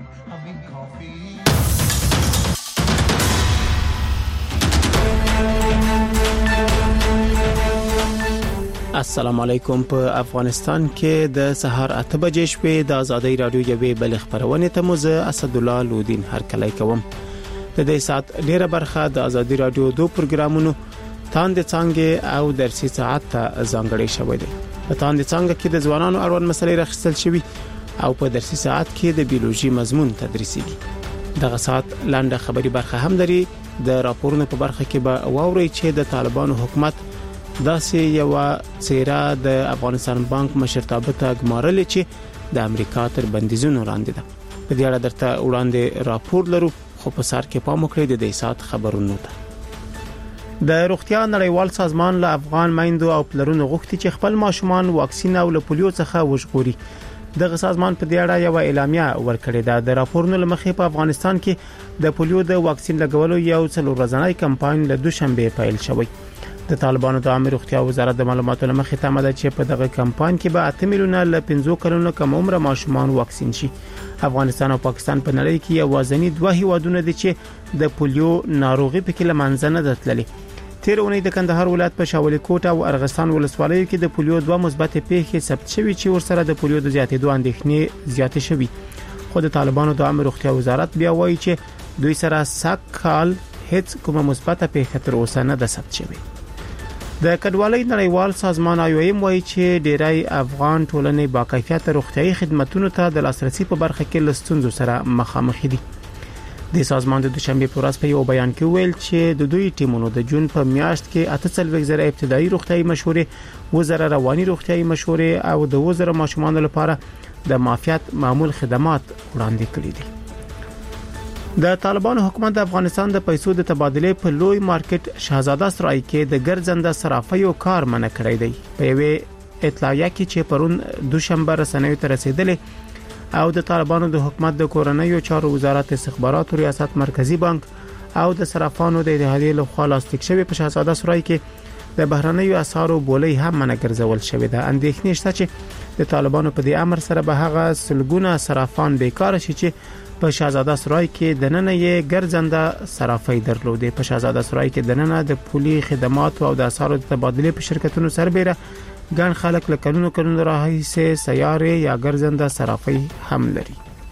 having coffee. السلام علیکم. په افغانستان کې د سهار 8 بجې شپې د ازادۍ رادیو یوې بل خبرونه ته مزه اسد الله لودین هرکلی کوم. د دې سات ډیره برخه د ازادۍ رادیو دوه پروګرامونو تاند څنګه او درسي ساعت ته ځانګړې شوې ده. په تاند څنګه کې د ځوانانو اړوند مسلې راخستل شوی او په درسي ساعت کې د بیولوژي مضمون تدریسيږي. دغه سات لاندې خبري برخه هم لري. د راپورونو په برخه کې به واوري چې د طالبانو حکومت داسې یو څیره د افغانستان بانک مشرتابه ته ګمارل چې د امریکا تر بندیزونو لاندې ده. په دې اړه درته وړاندې راپور لرو، خو په سر کې پام وکړئ د دې سات خبرونو ته. د روغتیا نړیوال سازمان له افغان میندو او پلرونو غوښتي چې خپل ماشومان واکسین او له پولیو څخه وژغوري. دغه سازمان په دې اړه یو اعلامیه ورکړې ده. د راپورونو لمخې په افغانستان کې د پولیو د واکسین لګولو یو څلور ورځنی کمپاین له دوشنبه پیل شوی. د طالبانو د عامه روغتیا وزارت د معلوماتو لمخې تمه ده چې په دغه کمپاین کې به 8 میلیونه له 15 کلونو کم عمر ماشومان واکسین شي. افغانستان او پاکستان په نړۍ کې یوازینی دوه هیوادونه دي چې د پولیو ناروغي په کې لمنځه نه تللي. تیر اونۍ د کندهار ولایت په شاولې کوټ او ارغستان ولسوالیو کې د پولیو دوه مثبت پیښې ثبت شوي چې ورسره د پولیو د زیاتېدو اندېښنې زیاتې شوي. خو د طالبانو د عامه روغتیا وزارت بیا وایي چې دوی سره سکهال هیڅ کومه مثبت پیښه تر اوسه نه ده ثبت شوې. د کډوالۍ نړیوال سازمان IOM وایي چې ډیری افغان ټولنې با کیفیت روغتيایي خدماتو ته د لاسرسي په برخه کې لستونزو سره مخامخ دي. د سازمان د دوشنبه په ورځ په یو بیان کې ویل چې د دوی ټیمونو د جون په میاشت کې 8,000 ابتدایي روغتيایي مشورې، 1000 رواني روغتيایي مشورې او د 1000 ماشومان لپاره د معافیت معمول خدمات وړاندې کړي دي. د طالبانو حکومت د افغانستان د پیسو د تبادله په لوی مارکیټ شاهزاده سرای کې د ګرځنده صرافیو کار منع کړی دی. په یوه اطلاعیه کې چې پرون دوشنبه رسنیو ته رسیدلې او د طالبانو د حکومت د کورنیو چارو وزارت استخبارات او ریاست مرکزی بانک او د صرافانو د اتحادیې لخوا لاسلیک شوی په شاهزاده سرای کې د بهرنیو اسعارو بولۍ هم منع ګرځول شوې ده. اندېښنې شته چې د طالبانو په دې امر سره به هغه سلګونه صرافان بیکار شي چې په شاهزاده سرای کې د نن یې ګرځنده صرافي درلودې. په شاهزاده سرای کې د نن د پولي خدمات او د اسعارو د تبادله په شرکتونو سربېره ګڼ خلک له کلونو راهیسې سیارې یا ګرځنده صرافي هم لري.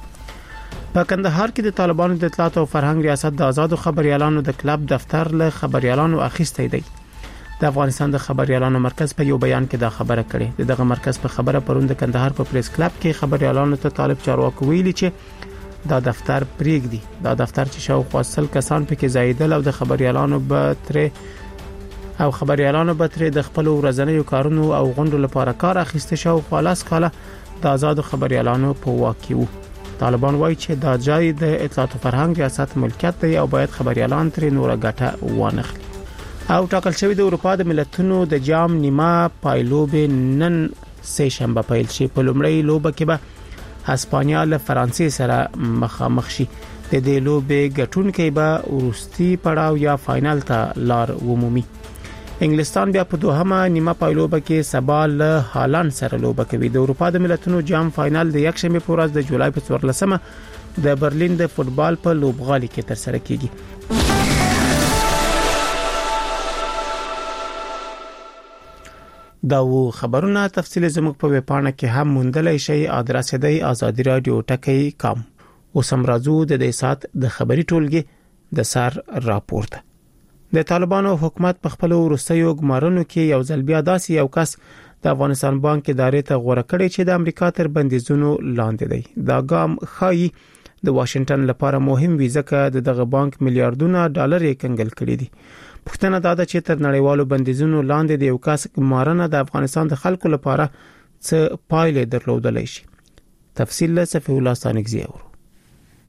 په کندهار کې د طالبانو د اطلاعات او فرهنګ ریاست د آزادو خبريالانو د کلب دفتر له خبريالانو اخیستی دی. د افغانستان د خبريالانو مرکز په یو بیان کې دا خبره کړې. دغه مرکز په خبره پروند د کندهار په پریس کلب کې خبريالانو ته طالب چارواکي ویلي چې دا دفتر پریږدي. دا دفتر چې شاوخوا 100 کسان پکې زایدل او د خبريالانو به تر د خپل ورځنیو کارونو او غونډو لپاره کار اخیسته شو. خلاص کاله د آزاد خبريالانو په واقعو طالبان وایي چې دا ځای د اطلاعات او فرهنګ ریاست ملکیت دی او باید خبريالان تر نور ګټه وانخلي. او ټاکل شوی د اروپا د ملتونو د جام نیمه پایلوب نن سه شنبه پیل شي. په لومړی لوبه کې به اسپانیا له فرانسې سره مخامخ شي. د دې لوبې ګټونکي به ورستي پړاو یا فائنل ته لار ومومي. انګلستان بیا په دوهمه نیمه پایلوبه کې سبا له هالند سره لوبه کوي. د اروپا د ملتونو جام فائنل د یک شنبه په ورځ د جولای په 14مه د برلین د فوتبال په لوبغالي کې ترسره کیږي. دا و خبرونه تفصیل زموږ په ویبپاڼه کې هم موندلای شئ. ادرس دی azadi.radio.com. اوسم راځو د دې سات د خبري ټولګي د سر راپورته. د طالبانو حکومت په خپل وروستیو ګمارنو کې یو ځل بیا داسې یو کس د افغانستان بانک ادارې ته غوړه کړی چې د امریکا تر بندیزونو لاندې دی. دا ګام خایي د واشنگټن لپاره مهم وي ځکه دغه بانک میلیارډونه ډالر یې کنګل کړي دي. پښتنه دا ده چې تر نړیوالو بندیزونو لاندې د یو کس ګمارنه د افغانستان د خلکو لپاره څه پایلې درلودلی شي. تفصیل له صفی الله ثانګزی اورو. د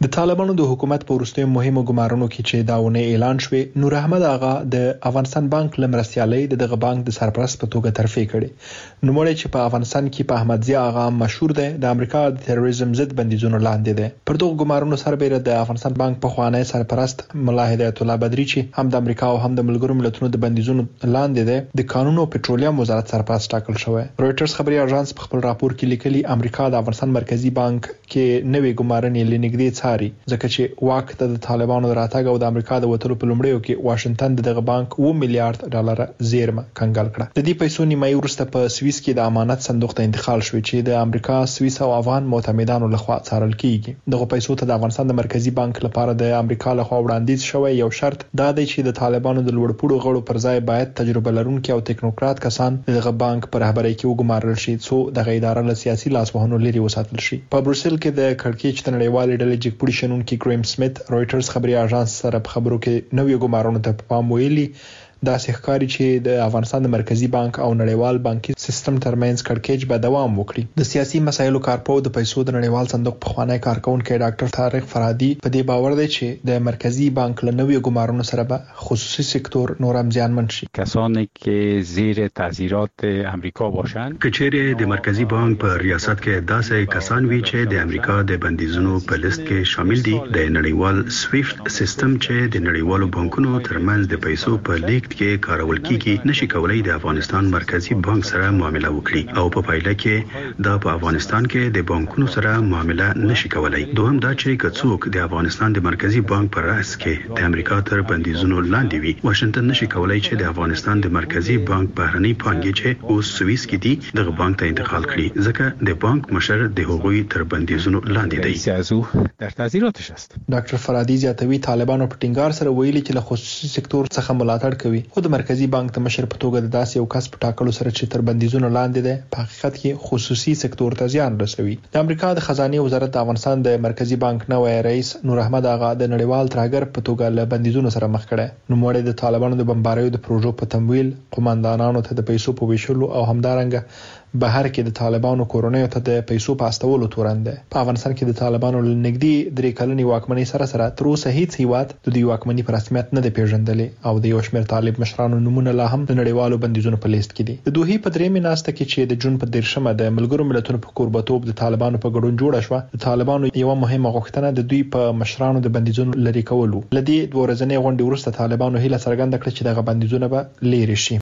د طالبانو د حکومت په وروستیو مهمو ګمارنو کې چې داونه اعلان شوه، نور احمد آغا د افغانستان بانک لمرستیالي دغه بانک د سرپرست په توګه ترفیع کړي. نو مړی چې په افغانستان کې په احمد ضیاء آغا مشهور دی، د امریکا د تروریزم ضد بندیزونو لاندې دی. پر دغه ګمارنو سربېره د افغانستان بانک په خوانی سرپرست ملا هدایت الله بدری چې هم د امریکا او هم د ملګرو ملتونو د بندیزونو لاندې دی، د قانون او پټرولیم وزارت سرپرست ټاکل شوی. رويټرز خبري اژانس په خپل راپور کې لیکلي امریکا د افغانستان مرکزی بانک کې نوې ګمارنې لنګدي څاري، ځکه چې واک ته د طالبانو راتګ او د امریکا د وټلو په لومړیو کې واشنگټن دغه بانک 2 میلیارډ ډالر زیرمه کنګال کړه. د دې پیسو نیمایي وروسته په سویس کې د امانت صندوق ته انتقال شو چې د امریکا، سویس او افغان معتمدانو لخوا څارل کیږي. دغه پیسو ته د افغانستان د مرکزی بانک لپاره د امریکا لخوا وړاندیز شوی یو شرط دا دی چې د طالبانو د لوړپوړو غړو پر ځای باید تجربه لرونکي او ټیکنوکرات کسان دغه بانک پر رهبرۍ کې وګمارل شي، څو دغه اداره له سیاسي لاسوهنو لري وساتل شي. په بروسل کې د کړکېچ د نړیوالې ډلې جګپوړي شنونکي ګریم سمیت رويټرز خبري اژانس سره په خبرو کې نوې ګمارنو ته پام ویلي. دا ښکاري چې د افغانستان د مرکزی بانک او نړیوال بانکي سیستم ترمنځ کړکېچ به دوام وکړي. د سیاسي مسایلو کارپو د پیسو د نړیوال صندوق په خوانی کارکونکو ډاکټر طارق فرادي په دې باور دی چې د مرکزی بانک له نوې ګمارنو سره به خصوصي سکتور نورم زیانمن شي. کسانی که زیر تاثیرات امریکا باشند، کچېره د مرکزی بانک په ریاست کې داسې کسان وی چې د امریکا د بندیزونو په لیست کې شامل دي، د نړیوال سویفت سیستم چې د نړیوالو بانکونو ترمنځ د پیسو په لیږد کې کارول کیږي، نشي کولای د افغانستان مرکزی بانک سره معامله وکړي او په پایله کې دا په افغانستان کې د بانکونو سره معامله نشي کولای. دوهم دا چې کڅوک د افغانستان د مرکزی بانک پر راس کې د امریکا تر بندیزونو لاندې وي، واشنگټن نشي کولای چې د افغانستان د مرکزی بانک بهرنۍ پانګې چې اوس سویس کې دي دغه بانک ته انتقال کړي، ځکه د بانک مشر د هغوی تر بندیزونو لاندې دی. سیاسو در تاثیراتش است. ډاکټر فرادي زیاتوي طالبانو په ټینګار سره ویلي چې له خصوصي سکتور څخه ملاتړ کوي، خو د مرکزی بانک د مشر په توګه د داسې یو کس په ټاکلو سره چې تر بندیزونو لاندې دی، په حقیقت کې خصوصي سکتور ته زیان رسوي. د امریکا د خزانه وزارت د افغانستان د مرکزی بانک نوې رئیس نور احمد آغا د نړیوال ترهګر په توګه له بندیزونو سره مخ کړي. نو مړی د طالبانو د بمباریو د پروژو په تمویل، قومندانانو ته د پیسو په ویشلو او همدارنګه بهر کې د طالبانو کورونیو ته د پیسو پاستولو تورن ده. په افغانستان کې د طالبانو لنګدي 3 کلنې واکمنۍ سره تر اوسه هیڅ هیواد د دوی واکمنۍ په رسمیت نه دی پیژندلې او د یو شمېر طالب مشرانو نمونه لا هم د نړیوالو بندیزونو په لیست کې دي. د دوی په درېمه ناسته کې چې د جون په 13مه د ملګرو ملتونو په کوربتوب د طالبانو په ګډون جوړه شوه، د طالبانو یو مهمه غوښتنه د دوی په مشرانو د بندیزونو لري کولو. لدی 2 ورځې غونډې وروسته طالبانو هیله څرګنده کړه چې دغه بندیزونه به لري شي.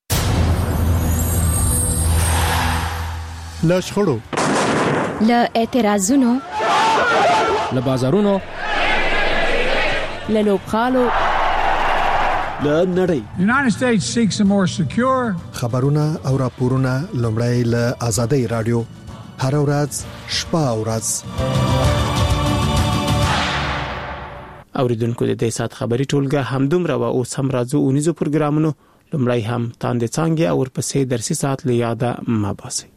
له شخړو، له اعتراضونو، له بازارونو، له لوبغالو، له نړۍ. United States seeks a more secure خبرونه او راپورونه لومړی له آزادۍ رادیو هر ورځ شپه او ورځ. اوریدونکو د دې سات خبري ټولګه همدومره و اوس هم راځو اونیزو پروګرامونو لومړی هم تاند څنګه او ورپسې درسي سات لیاده ما باسي.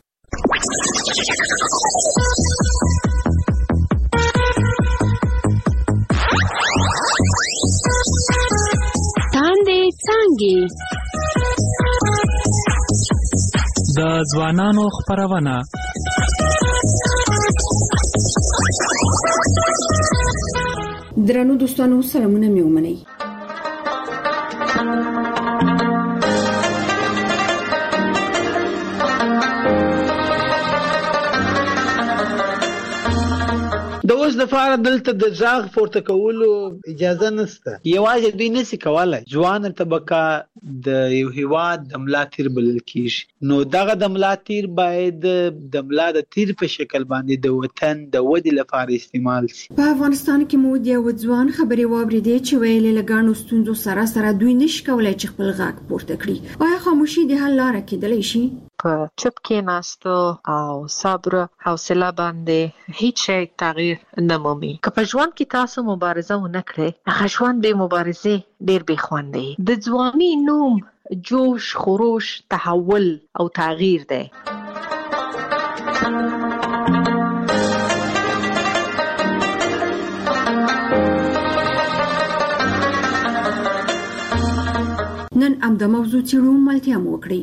تاندې څنګه د ځوانانو خبرونه درنو دوستانو سلامونه مې ومنئ. د اوس د فار دلته د ځاغ پورته کولو اجازه نشته. یوازې دوی نشي کولای ځوان طبقه د یو هیواد د ملا تیر بلل کیږي. نو دغه د ملا تیر باید د ملا د تیر په شکل باندې د وطن د ودی لپاره استعمال شي. په افغانستان کې مو د یو ځوان خبري واوریدې چې ویلې لګانو ستونزو سره دوی نشي کولای چې خپل غږ پورته کړي. آیا خاموشي د حل لاره کېدلی شي؟ په چپ کې ناستو او صبر حوصله باندې هیڅ شی تغییر نه مومي. که په ژوند کې تاسو مبارزه ونه کړئ، هغه ژوند به مبارزه ډیر بې خوند دی. د ځواني نوم جوش، خروش، تحول او تغییر دی. نن ام د موضوع چیرو ملتیا مو وکړي.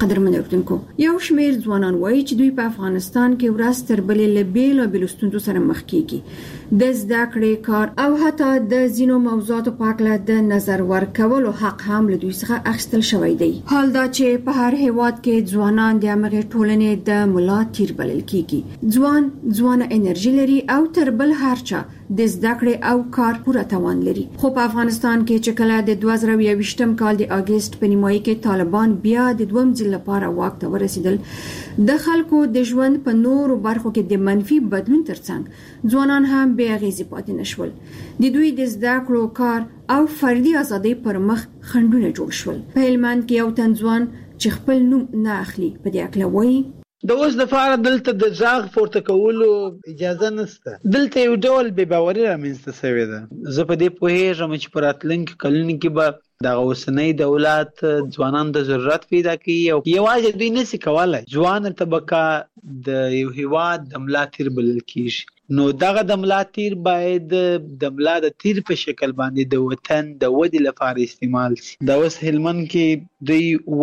قدرمن اوردونکو یو شمیر ځوانان وایي چې دوی په افغانستان کې ورځ تر بلې له بیلابېلو ستونزو سره مخ کیږي د زده کړې کار او حتی د ځینو موضوعاتو په اړه د نظر ورکولو حق هم له دوی څخه اخیستل شوی دی. حال دا چې په هر هیواد کې ځوانان د امغه ټولنې د ملا تیر بلل کیږي. ځوانه انرژي لري او تر بل هرچا د زده کړې او کار پوره توان لري. خو په افغانستان کې چې کله د 2022م کال د اگست په نیمایي کې طالبان بیا د دویم ځل لپاره واک ته ورسېدل، د خلکو د ژوند په نورو برخو کې د منفي بدلون ترڅنګ ځوانان هم بې اغېزې پاتې نشول. د دوی د زده کړو، کار او فردي ازادۍ پر مخ خنډونه جوړ شول. په هلمند کې یو تن ځوان چې خپل نوم نه اخلي په دې اړه وایي د اوس د فار دلته د ځاغ پورته کولو اجازه نشته. دلته یو ډول بې باوري رامنځته شوې ده. زه په دې پوهېږم چې په راتلونکي کلونو کې به د اوسنۍ دولت ځوانان د ضرورت پیدا کوي او یوازې دوی نشي کولای ځوان طبقه د یو هیواد د ملا تیر بلل کیږي. نو دغه د ملا تیر باید د ملا د تیر په شکل باندې د وطن د ودې لپاره استعمال شي. دا اوس هلمند کې دوی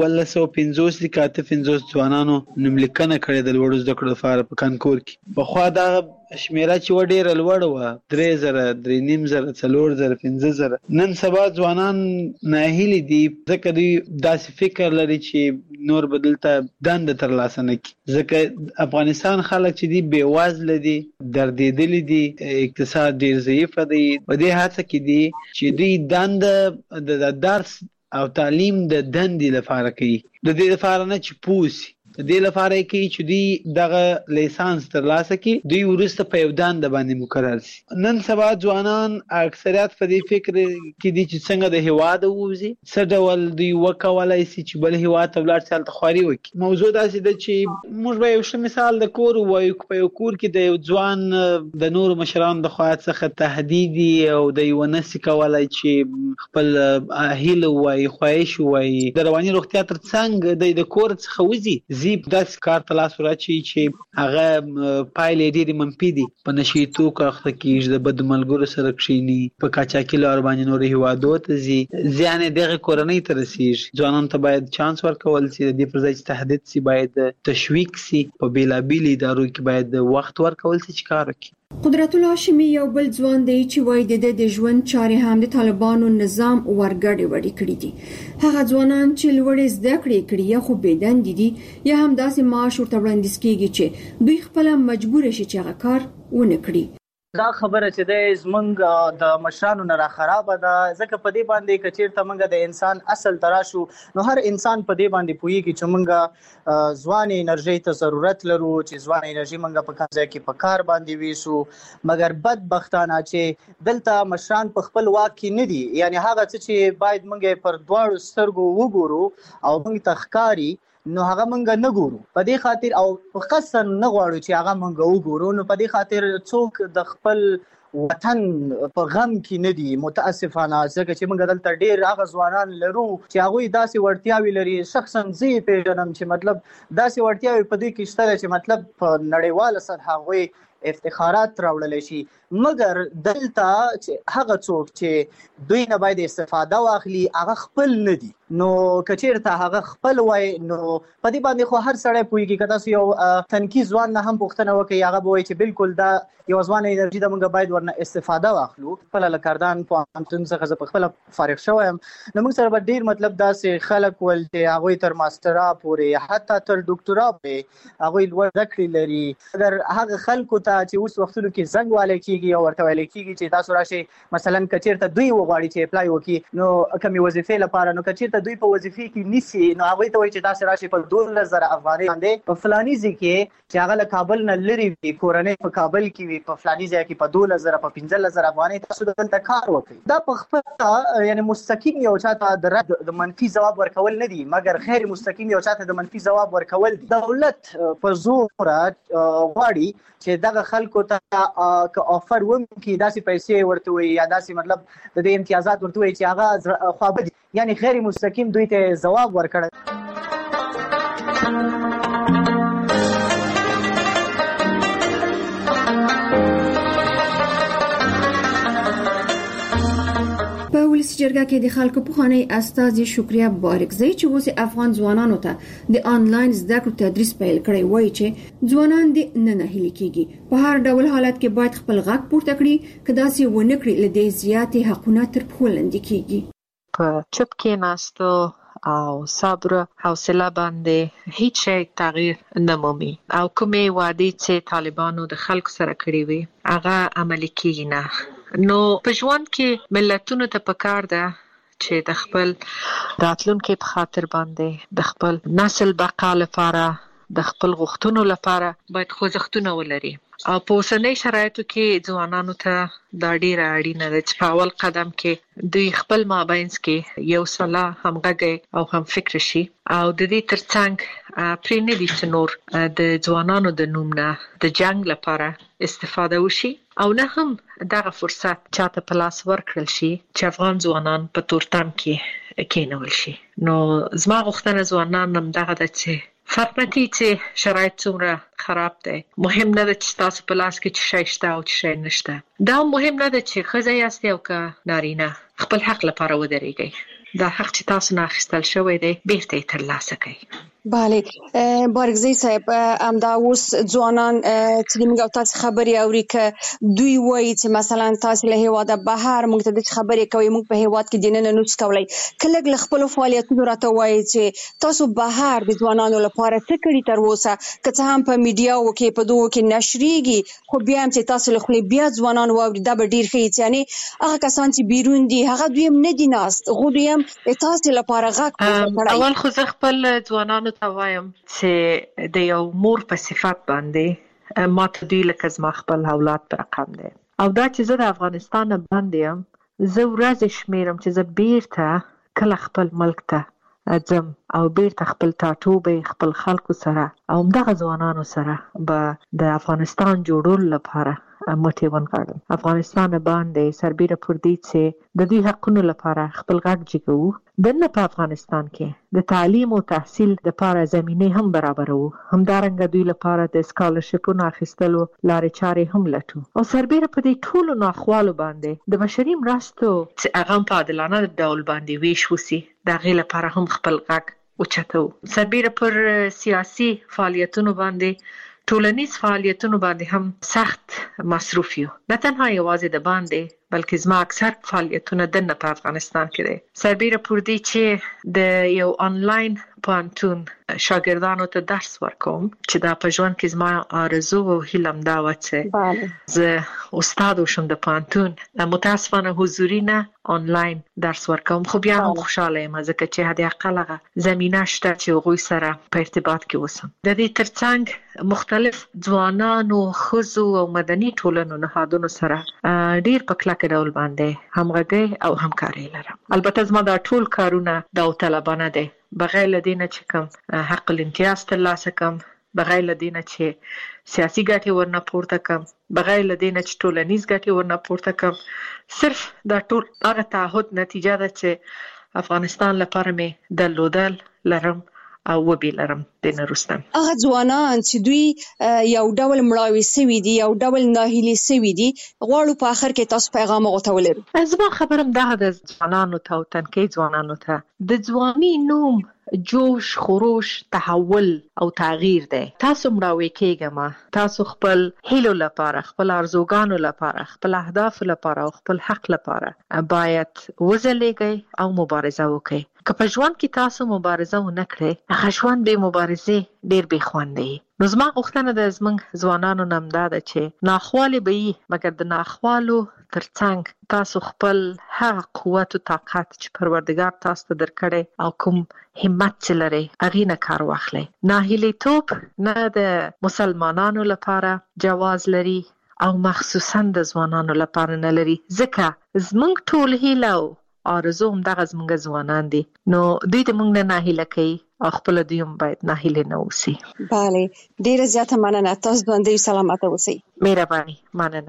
1950 ځوانانو نوملیکنه کړې د لوړو زده کړو لپاره په کانکور کې. پخوا دا شمیره چې و ډېره لوړه وه، 3000 3500 4000 5000. نن سبا ځوانان ناهیلي دي ځکه دوی داسې فکر لري چې نور به دلته دنده ترلاسه نه کړي. ځکه افغانستان خلک چې دي بېوزله دي، دردېدلي دي، اقتصاد ډېر ضعیفه دی. په دې هڅه کې دي چې دوی دنده د درس او تعلیم د دندې لپاره کوي، د دې لپاره نه چې پوسي. د دې لپاره کې چې دوی دغه لیسانس ترلاسه کړي، دوی وروسته په یو دنده باندې مقرر شي. نن سبا ځوانان اکثریت په دې فکر کې دي چې څنګه د هیواد ووځي، څه ډول دوی وکولای شي چې بل هیواد ته ولاړ شي هلته خواري وکړي. موضوع داسې ده چې موږ به یو ښه مثال د کور ووایو. په یو کور کې د یو ځوان د نورو مشرانو د خوا څخه تهدید او د یو نسي کولای چې خپل هیله ووایي، خواهش ووایي، د رواني روغتیا تر څنګ د کور څخه وځي، داسې کار ته لاس ورچي چې هغه پایلې ډېرې منفي دي. په نشي توکو اخته کېږي، د بدو ملګرو سره کښېني، په قاچاقي لارو باندې نورو هیوادو ته ځي، زیان یې دغې کورنۍ ته رسېږي. ځوانانو ته باید چانس ورکول شي، د دې پر ځای چې تهدید شي باید تشویق شي. په بېلابېلو ادارو کې باید وخت ورکول شي چې کار وکړي. قدرت الله هاشمي یو بل ځوان دی چې وایي د ژوند چارې هم د طالبانو نظام ورګډې وړې کړې دي. هغه ځوانان چې لوړې زده کړې کړي یا خو بېدندې دي یا هم داسې معاش ورته وړاندیز کیږي چې دوی خپله مجبور شي چې هغه کار ونه کړي. دا خبره چې د زمونږ د مشرانو نه را خرابه ده، ځکه په دې باندې که چېرته موږ د انسان اصل ته راشو نو هر انسان په دې باندې پوهېږي چې موږ ځوانې انرژۍ ته ضرورت لرو، چې ځوانې انرژي موږ په کوم ځای کې په کار باندې ویسو. مګر بدبختانه چې دلته مشران په خپل واک کې نه دي، یعنی هغه څه چې باید موږ پر دواړو سترګو وګورو او موږ ته ښکاري نو هغه مونږ نه ګورو. په دې خاطر او په قصد نه غواړو چې هغه مونږ وګورو. نو په دې خاطر څوک د خپل وطن په غم کې نه دي متاسفانه، ځکه چې موږ دلته ډېر هغه ځوانان لرو چې هغوی داسې وړتیاوې لري. شخصا زه یې پېژنم چې مطلب داسې وړتیاوې په دې کې شته چې مطلب په نړیواله سطحه هغوی افتخارات راوړلی شي. مګر دلته چې هغه څوک چې دوی نه باید استفاده واخلي هغه خپل نه دي. نو که چېرته هغه خپل وای نو په دې باندې خو هر سړی پوهېږي. که تاسو یو تنکي ځوان نه هم پوښتنه وکړئ هغه به وایي چې بالکل دا یو ځوانه انرژي ده، موږ باید ورنه استفاده واخلو. خپله له کردان پوهنتون څخه زه پخپله فارغ شوی یم. نو موږ سره به ډېر مطلب داسې خلک ول چې هغوی تر ماسټرا پورې حتی تر ډاکټرا پورې هغوی لوړ زده کړې لري. اگر هغه خلکو ته چې اوس وختونو کې زنګ والی کېږي او ورته ویلی کېږي چې تاسو راشئ مثلا که چېرته دوی وغواړي چې اپلای وکړي نو کومې وظیفې لپاره، نو که چېرته دوی په وظیفې کې نیسي نو هغوی ته وایي چې تاسې راشئ په 12,000 افغانۍ باندې په فلاني ځای کې چې هغه له کابل نه لرې وي، کورنۍ په کابل کې وي، په فلاني ځای کې په 12,000 په 15,000 افغانۍ تاسو دلته کار وکړئ. دا په خپله یعنې مستقیم یو چا ته د رد د منفي ځواب ورکول نه دي، مګر غیر مستقیم یو چا ته د منفي ځواب ورکول دي. دولت په زوره غواړي چې دغه خلکو ته که آفر وکړي داسې پیسې ورته وایي یا داسې مطلب د دې امتیازات ورته وایي چې هغه خوابه دي، یعنې غیر مستقیم دوی ته ځواب ورکړی. ولسی جرګه کې د خلکو پخوانی استاذ شکریا بارکزی چې اوس افغان ځوانانو ته د آنلاین زده کړو تدریس پیل کړی وایي چې ځوانان د نه هلي کېږي په هر ډول حالت کې باید خپل غږ پورته کړي کدا چې ونه کړي لدې زیاتې حقونه تر پښو لاندې کېږي. په چپ کې ناستو او صبر حوصله باندې هیڅ شی تغییر نه مومي او کومې وعدې چې طالبانو د خلکو سره کړې وي هغه عملي کیږي نه. نو په ژوند کې ملتونو ته پکار ده چې د خپل راتلونکي په خاطر باندې د خپل نسل بقا لپاره د خپل غوښتنو لپاره باید خوځښتونه ولري او په اوسنۍ شرایطو کې ځوانانو ته دا ډیره اړینه ده چې په اول قدم کې دوی خپل مابینځ کې یو سلا همغږي او هم فکر شي او د دې ترڅنګ پرې نه دي چې نور د ځوانانو د نوم نه د جنگ لپاره استفاده وشي او نه هم دغه فرصت چاته په لاس ورکړل شي چې افغان ځوانان په تورتم کې کېنول شي. نو زما غوښتنه ځوانان هم دغه ده چې فرق نه کوي چې شرایط څومره خراب دی، مهم نه ده چې تاسو په لاس کې چې شی شته او چې شی نشته. دا مهم نه ده چې ښځه یاست او که نارینه خپل حق لپاره ودرېږئ. دا حق چې تاسو نه اخیستل شوی دی بیرته یې ترلاسه کړئ. بله بارکزی صاحب همدا اوس ځوانان چې موږ تاسو خبرې اوري که دوی وایي چې مثلا تاسو له هیواده بهر موږ ته د خبرې کوي موږ په هیواد کې دینه نوڅ کولای کله له خپل فعالیتونو راته وایي چې تاسو بهر د ځوانانو لپاره څه کړی تر اوسه که څه هم په میډیاو کې په دوه کې نشریږي خو بیا هم چې تاسو له خپل بیا ځوانان واوري دا به ډیر ښه یعنی هغه کسان چې بیرون دي هغه دوی هم نه دي ناست خو دوی هم تاسو لپاره غږ کوي. اول خو زه خپل ځوانانو ته وایم چې د یو مور په صفت باندې ما ته دوی لکه زما خپل اولاد په رقم دی او دا چې زه د افغانستان باندې یم زه ورځې شمیرم چې زه بیرته کله خپل ملک ته ځم او بیرته خپل ټاټوبې خپل خلکو سره او همدغه ځوانانو سره به د افغانستان جوړولو لپاره مټې ونغاړم. افغانستان باندې سربیره پر دې چې د دوی حقونو لپاره خپل غږ جګوو دنه په افغانستان کې د تعلیم او تحصیل لپاره زمینه هم برابرو همدارنګه دوی لپاره د سکالرشپونو اخیستلو لارې چارې هم لټو او سربیره په دې ټولو ناخوالو باندې د بشري مرستو چې هغه په عادلانه ډول باندې ویش وسی د غي لپاره هم خپل غږ اوچتو. سربیره پر سیاسي فعالیتونو باندې ټولنیز فعالیتونو باندې هم سخت مصروف یو نه تنها یوازې د باندې بلکې زما اکثر فعالیتونه دنه په افغانستان کې دي. سربیره پر دې چې د یو آنلاین پوهنتون شاګردانو ته درس ورکوم چې دا په ژوند کې زما آرزو او هیلم دا و چې زه استاد وشم د پوهنتون متاسفانه حضوري نه آنلاین درس ورکوم خو بیا هم خوشاله یم ځکه چې هدي اقلغه زمينه شته چې هغوی سره په ارتباط کې اوسم. د دې ترڅنګ مختلف ځوانانو خزو او مدني ټولنو نهادونو سره ډیر په کلکه ډول باندې همغږي او همکاري لرم. البته زما دا ټول کارونه داوطلبانه دي بغیر لدینه چې کوم حق الامتیاز ترلاسه کوم بغیر لدینه چې سیاسي ګټې ورنه پورته کوم بغیر لدینه چې ټولنیز ګټې ورنه پورته کوم صرف دا ټول هغه تعهد نتیجه ده چې افغانستان لپاره مې درلودل لرم او وبې لرم د نورستان. هغه ځوانان چې دوی یو ډول مړاوي سوي دي یو ډول ناهیلي سوي دي غواړو په اخر کې تاسو پیغام غوښتولرو. زما خبرم دا د ځوانانو ته او تنکي ځوانانو ته د ځواني نوم جوش خروش تحول او تغییر دی. تاسو مړاوي کېږئ تاسو خپل هیلو لپاره خپل ارزوګانو لپاره خپل اهداف لپاره او خپل حق لپاره باید وځلېږئ او مبارزه وکړئ. که په ژوند کې تاسو مبارزه ونه کړئ هغه ژوند به مبارزه ډیر به خوندي. نو زما غوښتنه د زمنګ ځوانانو نام ده چې ناخواله به مګر د ناخوالو ترڅنګ تاسو خپل هغه قوت او طاقت چې پروردګار تاسو ته درکړي او کوم همت چې لري هغه نه کار واخلئ. ناهیلي توپ نه د مسلمانانو لپاره جواز لري او مخصوصا د ځوانانو لپاره نه لري ځکه زمنګ ټول هیلو آرزو هم دغه زمونږ ځوانان دي نو دوی د موږ نه ناهیله کوي او خپل دوی هم باید ناهیله نه اوسي. بله ډیره زیاته مننه تاسو باندې سلامت اوسئ. مهرباني مننه.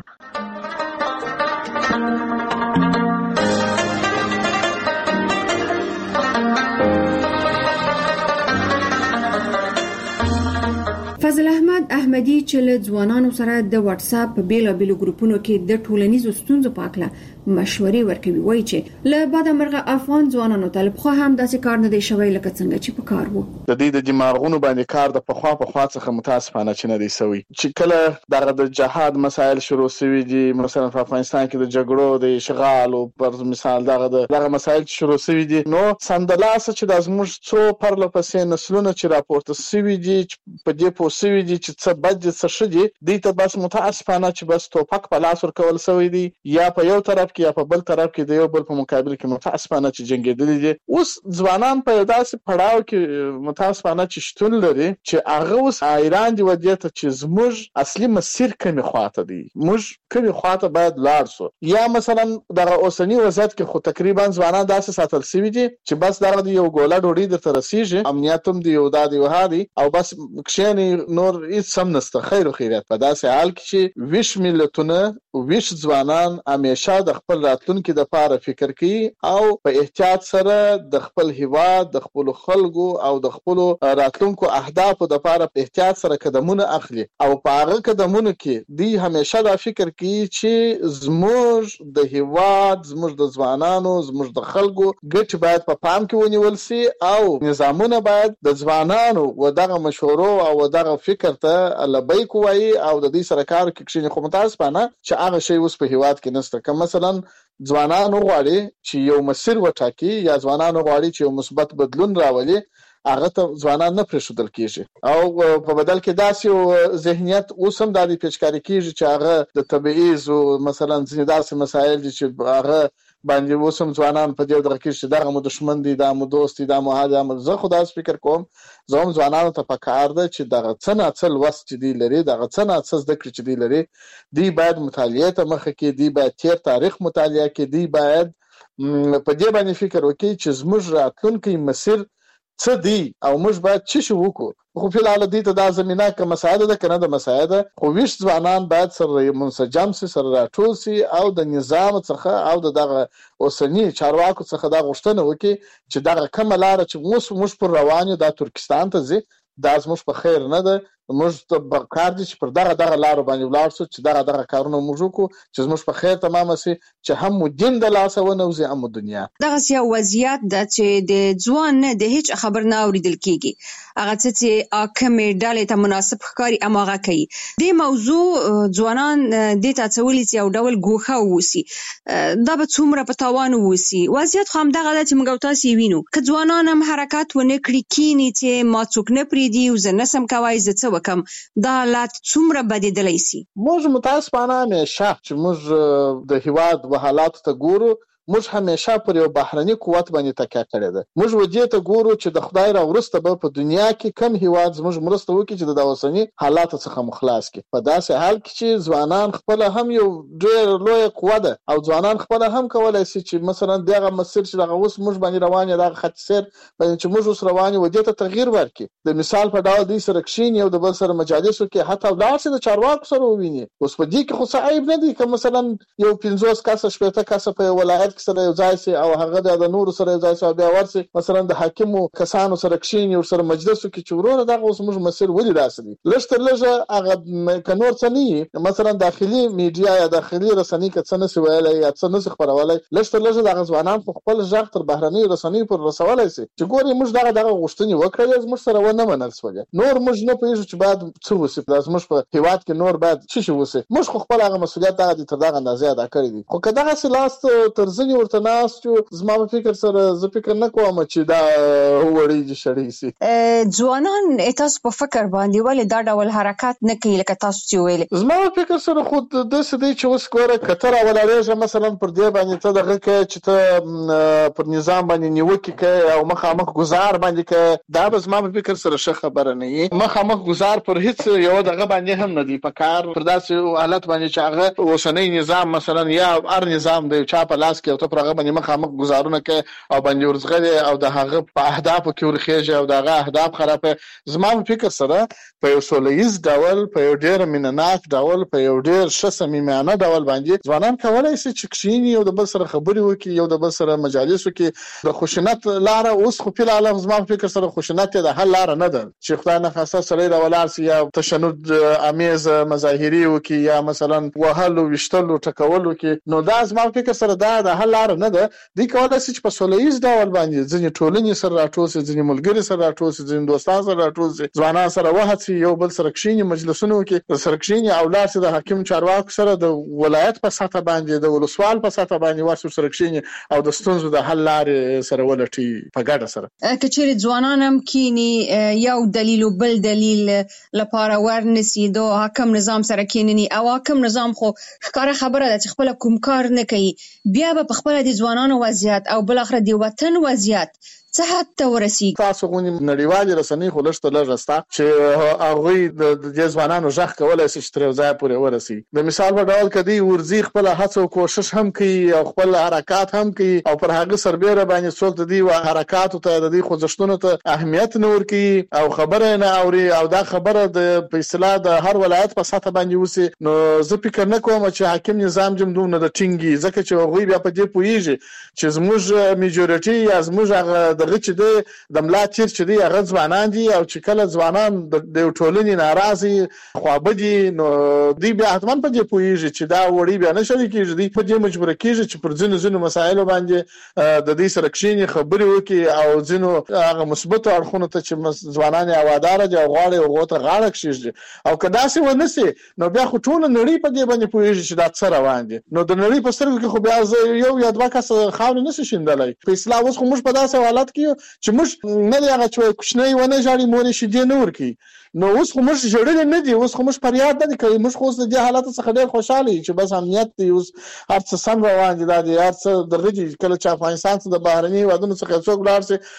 فضل احمد احمدی چې له ځوانانو سره د واتس اپ په بیلابیلو ګروپونو کې د ټولنیزو ستونزو په اړه مشورې ورکوي. وایي چې له بعد مرغه افغان ځوانانو ته خو هم داسې کار نه دی شوی لکه څنګه چې په کار وو. د دې د دماغونو باندې کار د پخوا څخه متاسفانه چې نه دی سوی. چې کله دغه د جهاد مسایل شروع شوي دي، مثلا په افغانستان کې د جګړو د اشغال او پر مثال دغه مسایل شروع شوي دي، نو سندلاسه چې د زموږ څو پرله پسې نسلونه چې راپورته شوي دي په دې پوه شوي دي چې څه بد دي څه ښه دي، دوی ته بس متاسفانه چې بس توپک په لاس ورکول شوی دی، یا په یو طرف کې یا په بل طرف کې د یو بل په مقابل کې متاسفانه چې جنګېدلي دي. اوس ځوانان په داسې پړاو کې متاسفانه چې شتون لري چې هغه اوس ایران دی ودې ته چې زموږ اصلي مسیر کومې خواته دی، موږ کومې خواته باید لاړ شو. یا مثلا دغه اوسنی وضعیت کې خو تقریبا ځوانان داسې ساتل شوي دي چې بس دغه یو ګوله ډوډۍ درته رسیږي، امنیت هم دی یو دادی وهادي او بس کښېني نور هیڅ هم نشته. خیر او خیریت په داسې حال کې چې ویش ملتونه ویش ځوانان همیشه د خپل راتلونکي لپاره فکر کوي او په احتیاط سره د خپل هیواد د خپل خلکو او د خپل راتلونکو اهدافو لپاره په احتیاط سره قدمونه اخلي او په هغه قدمونو کې دی همیشه دا فکر کوي چې زموږ د هیواد زموږ د ځوانانو زموږ د خلکو ګټ باید په پام کې ونیول شي او نظامونه باید د ځوانانو و دغه مشورو او دغه فکر ته لبیک وایي او د دې سره کار کوي. خو متاسفانه چې هغه شی اوس په هیواد کې نشته. که مثلا ځوانانو غواړي چې یو مسیر وټاکي یا ځوانانو غواړي چې یو مثبت بدلون راولي، هغه ته ځوانان نه پرېښودل کېږي او په بدل کې داسې ذهنیت اوس هم د پیچکاري کېږي چې هغه د تبعیض او مثلا ځینې داسې مسایل دي چې هغه باندې اوس هم ځوانان په دې ډول کې چې دغه مو دښمن دي، دا مو دوست دي، دا مو هغه دي. زه خو داسې فکر کوم زه هم ځوانانو ته پکار ده چې دغه څه ناڅه لوست چې دی لري، دغه څه ناڅه زده کړې چې دی لري، دی باید مطالعې ته مخه کې، دی باید تیر تاریخ مطالعه کې، دی باید په دې باندې فکر وکړي چې زموږ راتلونکی مسیر څه دی او موږ باید څه شی وکړو. خو په لاره دي ته دا زمينه که مساعده ده کنه د مساعده، خو ویش ځوانان باید سره منسجم سي، سره راټول سي او د نظام څخه او دغه اوسنی چارواکو څخه دا غوښتنه وکړي چې دغه کومه لار چې موږ پر روانه د ترکستان ته ځي دا زموږ په خیر نه ده. موږ ته کار دي چې پر دغه لار باندې ولاړ شو چې دغه کارونه موږ وکړو چې زموږ په خیر تمام شي، چې هم دین د لاسه ونوځي هم دنیا. دغه یو وضعیت د چې د ځوان نه د هیڅ خبر نه اوریدل کیږي، هغه چې اکمې ډالې ته مناسب ښکاري اماغه کوي. د موضوع ځوانان د تاسولې یو ډول ګوښه ووسی، دا به څومره په تاوان ووسی. وضعیت خو هم دغه چې موږ تاسو وینو که ځوانان هم حرکت ونه کړی کینی چې ما څوک نه پریدي او زه نسم کوای زه وکم، دا حالات څومره بدیدلی سي. موږ متاسفانه همیشه چې موږ د هیواد و حالات ته ګورو، موږ همیشه پر یو بهرني قوت باندې تکیه کړې ده. موږ ودې ته ګورو چې د خدای را ورسته به په دنیا کې کم هیواد زموږ مرسته وکړي چې د اوسنی حالات څخه مخلاص کړي. په داسې حال کې چې ځوانان خپل هم یو ډېر لوی قوت ده او ځوانان خپل هم کولای شي چې مثلا دغه مسیر چې دغه اوس موږ باندې روان یو دغه خط سیر باندې چې موږ اوس روان یو ودې ته تغییر ورکړي. د مثال په ډول د سره کښین یو د بل سره مجالسو کې حتی ولارسي د چارواکو سره وویني. اوس په دې کې خو صعيب نه دي که مثلا یو 50 کسه 60 کسه په ولایت سره یو ځای سي او هغه د نور سره یو ځای سي بیا ورسي مثلا د حاکمو کسانو سره کښین یو سره مجلسو کې چورونه دغه اوس موږ مسیر ولې راسي لږ لږه هغه کنور څنی مثلا داخلي میډیا یا داخلي رسنۍ کې څه نس ویلای یا څه نس خبرولای لږ لږه د ځوانان په خپل ځخ تر بهرنۍ رسنۍ پر رسولای سي چې ګوري موږ دغه غوښتنې وکړې موږ سره ونه منل سول نور موږ نه پېژو چې بعد څه وسی پلاس موږ په هیواد کې نور بعد څه شي وسی موږ خپل هغه مسولیت هغه تر دغه اندازې ادا کړی دي خو کداغه سلاست ترځنی ورته ناس چې زما په فکر سره زه فکر نه کوم چې دا وړي شړې سي ځوانان تاسو په فکر باندې ولې دا ډول حرکت نه کوي لکه تاسو چې ویل زما په فکر سره خود د سدي چې اوس ګوره کتر اولادې مثلا پر دې باندې ته دغه کې چې ته پر نظام باندې نیوکه کوي او مخامخ گزار باندې کوي دا به زما په فکر سره ښه خبره نه وي مخامخ گزار پر هیڅ یو دغه باندې هم نه دی پکار پر داسې حالت باندې چې هغه اوسنۍ نظام مثلا یا هر نظام د چا په لاس کې او ته پرغه باندې مخامخ گزارونه کوي او باندې ورزغلي او د هغه په اهداف کې ورخیږي او دغه اهداف خرابه زما په فکر سره په یو سولهیز ډول په یو ډیر مینناک ډول په یو ډیر صمیمانه ډول باندې ځوانان کولای شي چې کښینی او د بل سره خبرې وکړي یو د بل سره مجالس وکړي د خوشنط لار اوس خو په عالم زما په فکر سره خوشنط د حل لار نه ده چې خدای نه خاصه سره راولار سي یا تشنج امیز مظاهری وکړي یا مثلا وهلو وشتلو ټکولو کې نو دا زما په فکر سره دا د حل لار نه ده دی کولای شي چې په سولهیز ډول باندې ځینې ټولنې سره راټول شي ځینې ملګری سره راټول شي ځینې دوستان سره راټول شي ځوانان سره وهڅي یو بل سره کښینی مجلسونه وکړي سره کښینی او لار سي د حاکم چارواکو سره د ولایت په سطح باندې د ولسوال په سطح باندې ورسره سره کښینی او د ستونزو د حل لارې سره ولټي په ګډه سره کچېرې ځوانان هم کینی یو دلیل او بل دلیل لپاره ورنسي دو حاکم نظام سره کینی او حاکم نظام خو ښکاره خبره ده چې خپل کوم کار نه کوي بیا به خپل د ځوانانو وضعیت او بل اخر د وطن وضعیت څه حد ته ورسیږي تاسو غونې نړیوالې رسنۍ خو لږ ته لږ راسته چې هغوی د ځوانانو غږ کولای شي چې تر یو ځای پورې ورسي د مثال په ډول کدی ورزي خپل هڅه او کوشش هم کوي او خپل حرکات هم کوي او پر هغه سربېره باندې څوک د دې حرکاتو ته د دې خوځښتونو ته اهمیت نه ورکوي او خبره نه اوري او دا خبره د په اصطلاح د هر ولایت په سطح باندې وسی نو زه فکر نه کوم چې حاکم نظام جمدونه د ټینګي ځکه چې هغوی بیا په دې پوهیږي چې زموږ میجورټي یا زموږ دغه چې د ملا تیر چې دی هغه ځوانان دي او چې کله ځوانان د ټولنې ناراضي خوابدي نو دی بیا حتما په دې پوهیږي چې دا وړي بیا نه شریکېږي دی په دې مجبور کېږي چې پر ځینو مسایلو باندې د دې سره کښینی خبرې وکړي او ځینو هغه مثبت اړخونو ته چې ځوانان اوادار دي او غواړي هغه ته غاړه کښیږي او کدا څه ونسي نو بیا خو ټول نړۍ په دې باندې پوهیږي چې دا څه روان دي نو د نړۍ په سترګو کې خو بیا یو یا دوه کس خاورې نشي شیندلای په اسلام اوس خو موږ په داسې حالت کې چې موږ نه دی هغه چې کوچنی ونه ژاړي مورې شیدې نه ورکوي نو اوس خو موږ ژړلې نه دي اوس خو موږ فریاد نه کوي موږ خو د دې حالت څخه ډېر خوشاله یو چې بس امنیت دی اوس هر څه سم روان دي دا دی هر څه دغه کله چې افغانستان ته د بهرني وادونو څخه څوک لاړ شي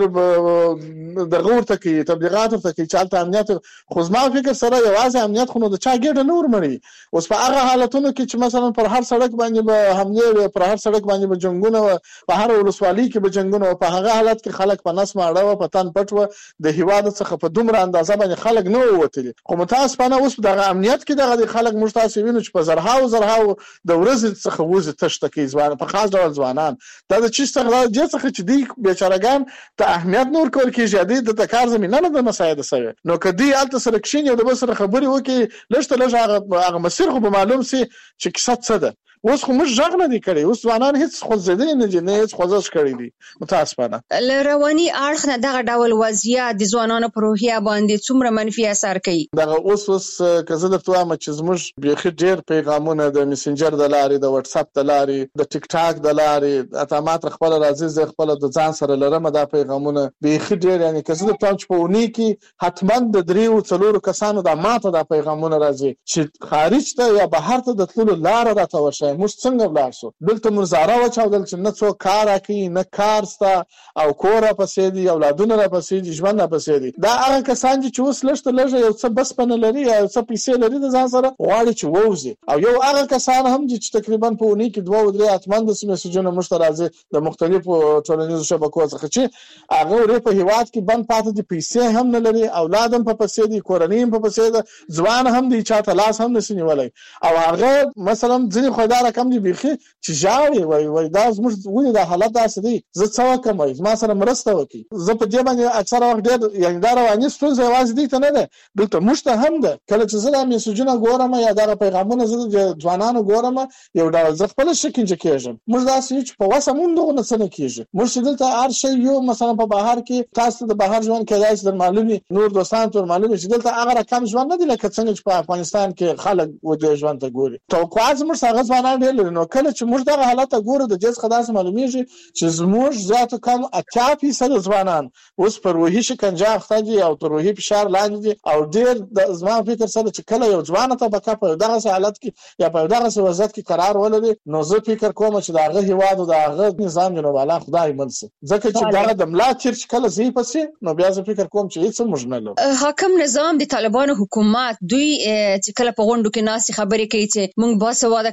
ډېر د غور ته کوي تبلیغات ته کوي چې امنیت خو زما فکر سره یوازې امنیت خو نو د چا ګډه نه ورمړي اوس په هغه حالتونو کې چې مثلا پر هر سړک باندې به حمله پر هر سړک باندې به جنگونه په هر ولسوالۍ کې به جنگونه په هغه حالت کې خلک په نس ماړه په تن پټ د هیواد څخه په دومره اندازه باندې خلک نه ووتلي خو متاسفانه اوس دغه امنیت کې دغه خلک موږ تاسو وینو چې په زرهاو د ورځې څخه وځي تشته کې ځوان په خاص ډول ځوانان دا د چی څخه چې دی بیچارهګان ته اهمیت نور کول کېږي د کار زمينه نه د مساعده سوي نو کدی الته سره کښینی او د بل سره خبرې وکړي لږ هغه مسیر خو به معلوم سي چې کیسه څه ده اوس خو موږ ژغ نه دی کړی اوس ځوانان هیڅ خوځېدل نه دي نه هیڅ خوځش کړی دي متاسفانه رواني اړخ نه دغه ډول وضعیت د ځوانانو په روحیه باندې څومره منفي اثر کوي دغه اوس که زه درته وایم چې زموږ بیخي ډېر پیغامونه د میسنجر د لارې د واتس اپ د لارې د ټیک ټاک د لارې اته ماته خپل راځي زه خپل د ځان سره لرم دا پیغامونه بیخي ډېر یعنی که زه درته چې په اونۍ کې حتما د 3-4 کسانو د ماته د پیغامونه راځي چې خارج ته یا بهر ته د تللو لار راته ورشي موږ څنګه ولاړ شو دلته مرزاره وچاودل چې نه څوک کار کوي نه کار ستا او کور پسې دي اولادونه را پسې دي ژوند را پسې دي دا هغه کسان چې اوس لږ یو څه بس پنه لري یا څه پیسې لري د ځان سره غواړي چې ووزي او یو هغه کسان هم چې تقریبا په اونۍ کې 2-3 اتمن د میسجونو مشترازي د مختلفو ټولنیزو شبکو څخه چې هغه ورې په هیواد کې بند پاتې دي پیسې هم نه لري اولاد هم په پسې دي کورنۍ هم په پسې ده ځوان هم دي چاته لاس هم نشي نیولای او هغه مثلا ځینې خدای کم دي بيخي چې ژاړي وای دا زموږ ولې دا حالت داسې دی زه څه وکم ما سره مرسته وکړي زه په دې باندې اکثره وخت ډېر یعنی دا رواني ستونزه یوازې دي ته نه ده دلته موږ ته هم ده کله چې زه دا میسجونه ګورم یا دا پیغامونه زه د ځوانانو ګورم یو ډول زه خپل شکنجه کېږم موږ داسې چې په وسه مونږ دغه نه کېږي موږ چې دلته هر شی یو مثلا په بهر کې تاسو د بهر ژوند کې داسې در معلومي نور دوستان تر معلومي چې دلته هغه رقم ژوند نه دی لکه څنګه چې په افغانستان کې خلک ودې ژوند ته ګوري توقعات موږ څنګه ځوانان ډېر نو کله چې موږ دغه حالت ګورو د جز خداس معلومیږي چې زموږ ذات کم 80% ځوانان اوس پر روحي شکنجه اخته دي او تر روحي فشار لاندې دي او ډېر د ځوان فکر سره چې کله یو ځوان ته بکا په دغه حالت کې یا په دغه وضعیت کې قرار ولري نو زه فکر کوم چې دغه هیواد او دغه نظام جنوب اعلی خدای منس ځکه چې دغه د ملا چرچ کله زی پسې نو بیا زه فکر کوم چې هیڅ موږ نه لرو حاکم نظام د طالبانو حکومت دوی چې کله په غونډو کې ناسي خبرې کوي چې موږ باسواده کسان هم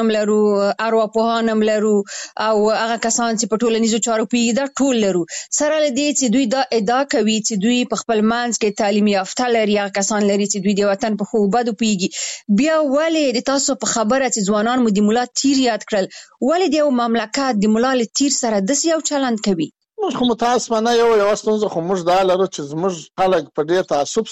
هم لرو، ارواپوهان هم لرو او هغه کسان چې په ټولنیزو چارو پوهیږي دا ټول لرو. سره له دې چې دوی دا ادعا کوي چې دوی په خپل منځ کې تعلیم یافته لري، هغه کسان لري چې دوی د وطن په خو بدو پوهیږي، بیا ولې د تاسو په خبره چې ځوانان مو د مولا تیر یاد کړل، ولې د یو مملکت د مولا له تیر سره داسې یو چلند کوي؟ موږ خو متاسفانه یو ستونزه خو موږ دا لرو چې زموږ خلک په ډېر تعصب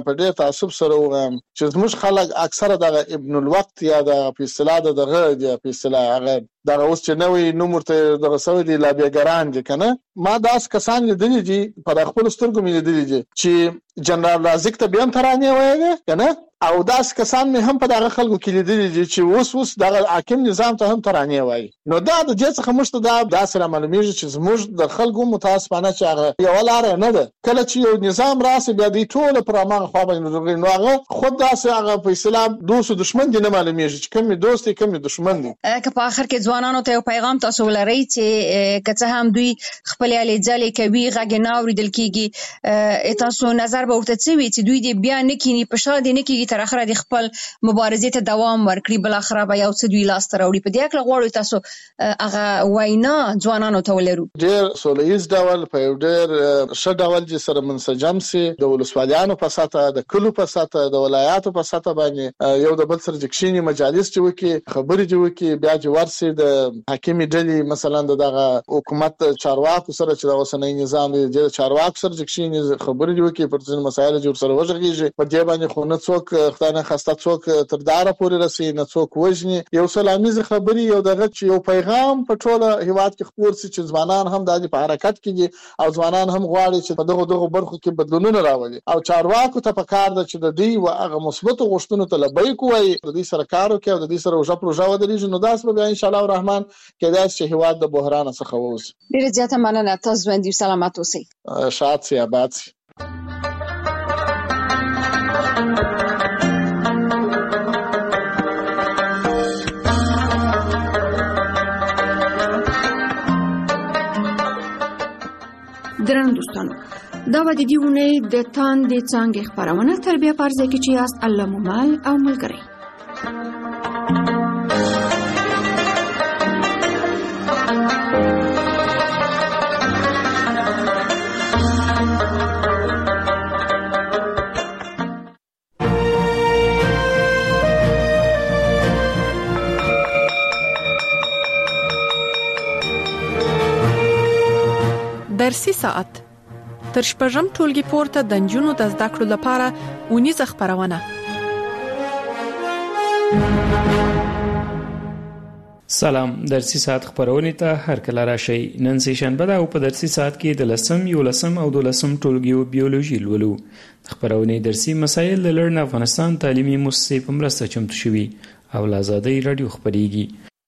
سره وایم چې زموږ خلک اکثره د ابن الوقت یا د په اصطلاح په اصطلاح هغه دغه اوس چې نوې نوم ورته دغه سوي دي لابیګران دي کنه. ما داس کسان لیدلي دي په خپل سترګو مې لیدلي دي چې جنرال رازق ته بیا هم ترانه وایي کنه، او داس کسان مې هم په دغه خلکو کې لیدلي دي چې اوس دغه حاکم نظام ته هم ترانه وایي. نو دا د دې څخه موږ ته دا سره معلومیږي چې زموږ د خلکو متاسفانه چې هغه یو لار نه ده. کله چې یو نظام راسي بیا دی ټول پر امغه خو باندې نو هغه خود داسې هغه په اسلام دوست دشمن دي نه معلومیږي چې کوم دوست دي کوم دشمن دي. که په اخر کې ځوانانو ته یو پیغام تاسو ولرئ چې که هم دوی خپل علي ځلې کوي غږ نه اوریدل کیږي، تاسو نظر به ورته څه وي چې دوی دې بیا نه کینی په شا دې نه کیږي تر اخره د خپل مبارزې ته دوام ورکړي، بل اخره به یو څه دوی لاس ته راوړي. په دې اړه غواړو تاسو هغه وینا ځوانانو ته ولرو. ډېر سولهییز ډول په یو ډېر ښه ډول چې سره منسجم سي د ولسوالیانو په ساته، د کلو په ساته، د ولایاتو په ساته باندې یو د بل سره جکشینی مجالس چې وکي خبرې چې وکي بیا چې ورسي د حاکمي ډلې مثلا دغه حکومت چارواکو سره چې د اوسنۍ نظام د چارواکو سره جکشینی خبرې وکي پر ځین مسایل جوړ سره وژغيږي. په دې باندې خو نه څوک خدای نه خسته څوک تر داره پورې رسي، نه څوک وژني. یو سلامیز خبرې یو دغه چې یو پیغام په ټوله هیواد کې خپور سي چې ځوانان هم د حرکت کې او ځوانان هم غواړي چې په دغه برخو کې بدلونونه راولي، او چارواکو ته پکار ده چې د دې او هغه مثبت غوښتنو ته لبیک وایي، د دې سره کار وکړي او د دې سره وجه پروژه ودرېږي. نو داس به ان شاء الله الرحمن کېدای شي هیواد د بحران څخه ووځي. ډیره زیاته مننه، تاسو باندې سلامات اوسئ. شاد سي آباد سي. درنو دوستانو، دا و د دې ونې د تاندې څانګې خپرونه تر بیا پرځای کې چې یاست الله مو مل او ملګری. درسي ساعت تر شپږم ټولګي پورته د نجونو د زده کړو لپاره اونیزه خپرونه. سلام، درسي ساعت خبرونه ته هر کله راشي. نن سې شنبه ده او په درسي ساعت کې د 11 او 12 ټولګیو بیولوژي لولو. خبرونه درسي مسایل د لړن افغانستان تعلیمي مؤسسې په مرسته چمتو شوي او له آزادۍ رادیو خبريږي.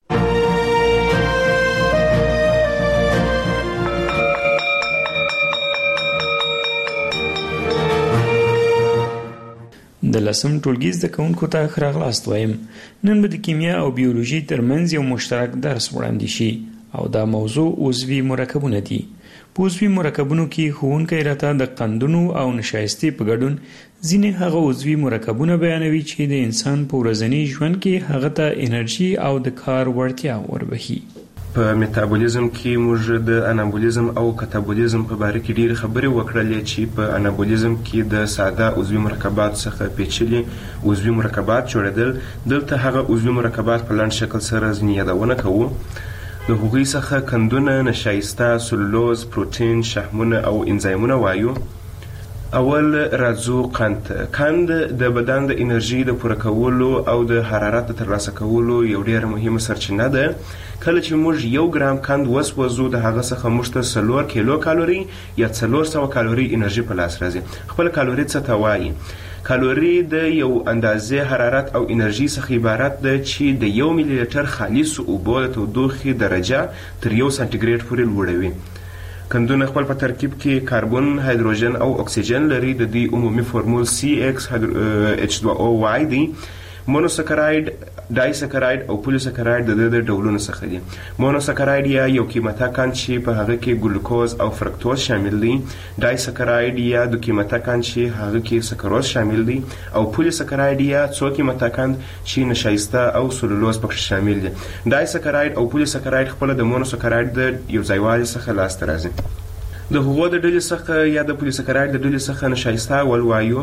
د لسم ټولګي زده کوونکو ته ښه راغلاست وایم. نن به د کیمیا او بیولوژي ترمنځ یو مشترک درس وړاندې شي او دا موضوع عضوي مرکبونه دي. په عضوي مرکبونو کې ښوونکی راته د قندونو او نشایستې په ګډون ځینې هغه عضوي مرکبونه بیانوي چې د انسان په ورځني ژوند کې هغه ته انرژي او د کار وړتیا وربخي. په میتابولیزم کې موږ د انابولیزم او کتابولیزم په باره کې ډېرې خبرې وکړلې چې په انابولیزم کې د ساده عضوي مرکبات څخه پیچلي عضوي مرکبات جوړېدل. دلته هغه عضوي مرکبات په لنډ شکل سره ځینې یادونه کوو. د هغوی څخه قندونه، نشایسته، سلولوز، پروتین، شحمونه او انزایمونه وایو. اول راځو قند د بدن د انرژي د پوره کولو او د حرارت د ترلاسه کولو یو ډېره مهمه سرچینه ده. کله چې موږ 1 ګرام قند وسوځو د هغه څخه موږ ته 4 کیلو کالوري یا 400 کالوري انرژي په لاس راځي. خپل کالوري څه ته وایي؟ کالوري د یو اندازې حرارت او انرژي څخه عبارت ده چې د 1 ملي لیټر خالص اوبو د تودوخې درجه تر 1 سانتیګریډ پورې لوړوي. قندونه خپل په ترکیب کې کاربن، هایدروجن او اکسیجن لري. د دې عمومي فورمول CxH2O دی. مونوسکراید، ډایسکراید او پولیسکراید د ډولونو څخه دي. مونوسکراید یا یو قیمته قند چې په هغه کې ګلوکوز او فرکتوز شامل دي، ډایسکراید یا دو قیمته قند چې هغه کې سکروز شامل دي، او پولیسکراید یا څو قیمته قند چې نشایسته او سلولوز پکې شامل دي. ډایسکراید او پولیسکراید خپل د مونوسکراید د یو ځایوالي څخه لاسته راځي. د هغو د ډلې څخه یا د پولیسکراید د ډلې څخه نشایسته ولوایو.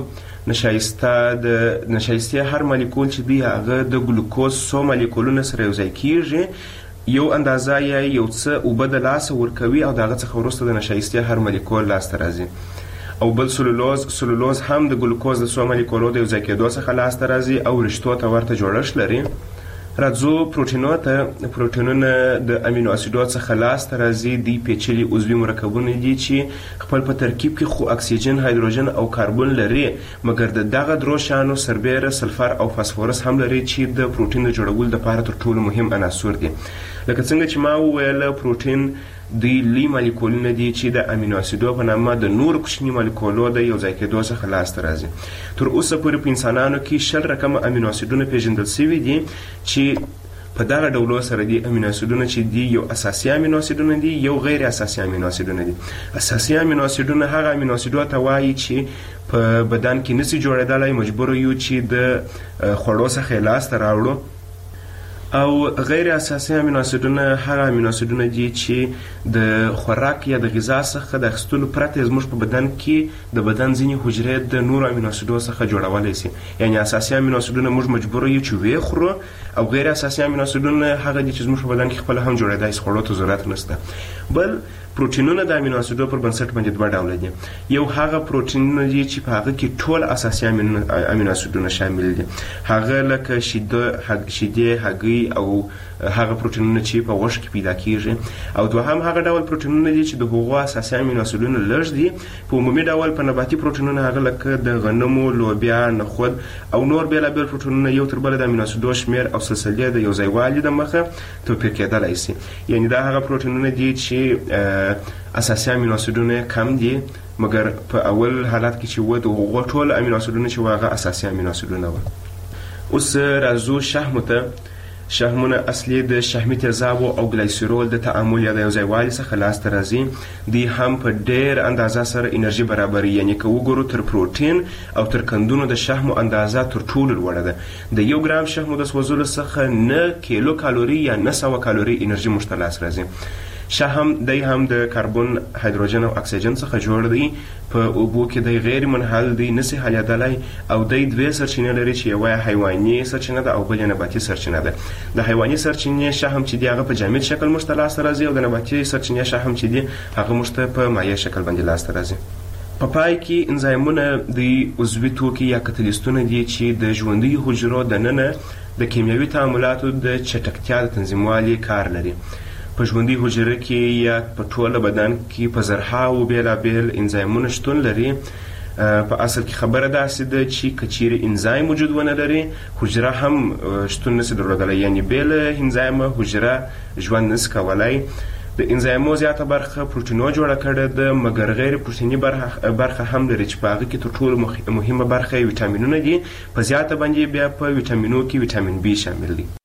نشایسته هر مالیکول چې دی هغه د ګلوکوز څو مالیکولونه سره یو ځای کیږي، یو اندازه یا یو څه اوبه د لاسه ورکوي او د هغه څخه وروسته د نشایسته هر مالیکول لاسته راځي. او بل سلولوز هم د ګلوکوز د څو مالیکولو د یو ځای کېدو څخه لاسته راځي او رشتو ته ورته جوړښت لري. راځو پروټینونه د امینو اسیدو څخه لاسته راځي. دی پیچلي عضوي مرکبونه دي چې خپل په ترکیب کې خو اکسیجن، هایدروجن او کاربن لري، مګر د دغه درو شانو سربیره، سلفر او فاسفورس هم لري چې د پروټین د جوړولو لپاره تر ټولو مهم عناصر دي. لکه څنګه چې ما وویل، پروټین دوی لی مالیکولونه دي چې د امینو اسیدو په نامه د نورو کوچني مالیکولو د یو ځای کېدو څخه لاسته راځي. تر اوسه پورې په انسانانو کې 60 رقمه امینو اسیدونه پیژندل شوي دي چې په دغه ډولو سره دي. امینو اسیدونه چې دي یو اساسي امینو اسیدونه دي، یو غیر اساسي امینو اسیدونه دي. اساسي امینو اسیدونه هغه امینو اسیدو ته وایي چې په بدن کې نشي جوړېدلی، مجبور یو چې د خوړو څخه لاسته راوړو. او غیر اساسي امینو اسیدونه هغه امینو اسیدونه دي چې د خوراک یا د غذا څخه د اخیستلو پرته زموږ په بدن کې د بدن ځینې حجرې د نورو امینو اسیدو څخه جوړولی شي. یعنی اساسي امینو اسیدونه موږ مجبور یو چې ویې خورو، او غیر اساسي امینو اسیدونه هغه دي چې زموږ په بدن کې خپل هم جوړېدای شي، خوړو ته ضرورت نشته. بل پروټینونه د امینو اسیدو پر بنسټ باندې دوه ډوله دي. یو هغه پروټینونه دي چې په هغه کې ټول اساسي امینو اسیدونه شامل دي، هغه لکه شیدې، هګۍ او هغه پروټینونه چې په غوښه کې پیدا کیږي. او دوهم هغه ډول پروټینونه دي چې د هغو اساسي امینو اسیدونه لږ دي. په عمومي ډول په نباتي پروټینونه هغه لکه د غنمو، لوبیا، نخود او نور بیلابیل پروټینونه یو تر بله د امینو اسیدو شمیر او سلسلې د یو ځایوالي د مخه توپیر کېدلی شي. یعنی دا هغه پروټینونه دي چې اساسي امینو اسیدونه کم دي، مګر په اول حالت کې چې و د هغو ټول امینو اسیدونه چې هغه اساسي امینو اسیدونه وو. اوس راځو شحمو ته. شحمونه اصلي د شحمي تیزابو او ګلایسیرول د تعامل یا د یو ځایوالي څخه لاسته راځي. دوی هم په ډېر اندازه سره انرژي برابروي. یعنی که وګورو تر پروټین او تر قندونو د شحمو اندازه تر ټولو لوړه ده. د 1 ګرام شحمو د سوځولو څخه 9 کیلو کالوري یا 900 کالوري انرژي موږ ته لاس راځي. شحم دی هم د کاربن، هایدروجن او اکسیجن څخه جوړ دی. په اوبو کې دی غیر منحل دی، نسی حلیدلی، او دی دوه سرچینې لري چې یوه حیواني سرچینه ده او بل نباتي سرچینه ده. د حیواني سرچینې شحم چې دی هغه په جامد شکل موږ ته لاسته راځي، او د نباتي سرچینې شحم چې دی هغه موږ ته په مایع شکل باندې لاسته راځي. په پای کې انزایمونه د عضوي توکي یا کتلیستونه دي چې د ژوندیو حجرو دننه د کیمیاوي تعاملاتو د چټکتیا د تنظیموالي کار لري. په ژوندۍ حجره کې یا په ټوله بدن کې په زرهاوو بیلابیل انزایمونه شتون لري. په اصل کې خبره داسې ده چې که چیرې انزایم وجود ونه لري، حجره هم شتون نشي درلودلی. یعنی بې له انزایمه حجره ژوند نشي کولی. د انزایمو زیاته برخه پروټینو جوړه کړې ده، مګر غیر پروټیني برخه هم لري چې په هغه کې تر ټولو مهمه برخه ویټامینونه دي. په زیاته باندې بیا په ویټامینو کې ویټامین بي شامل دی.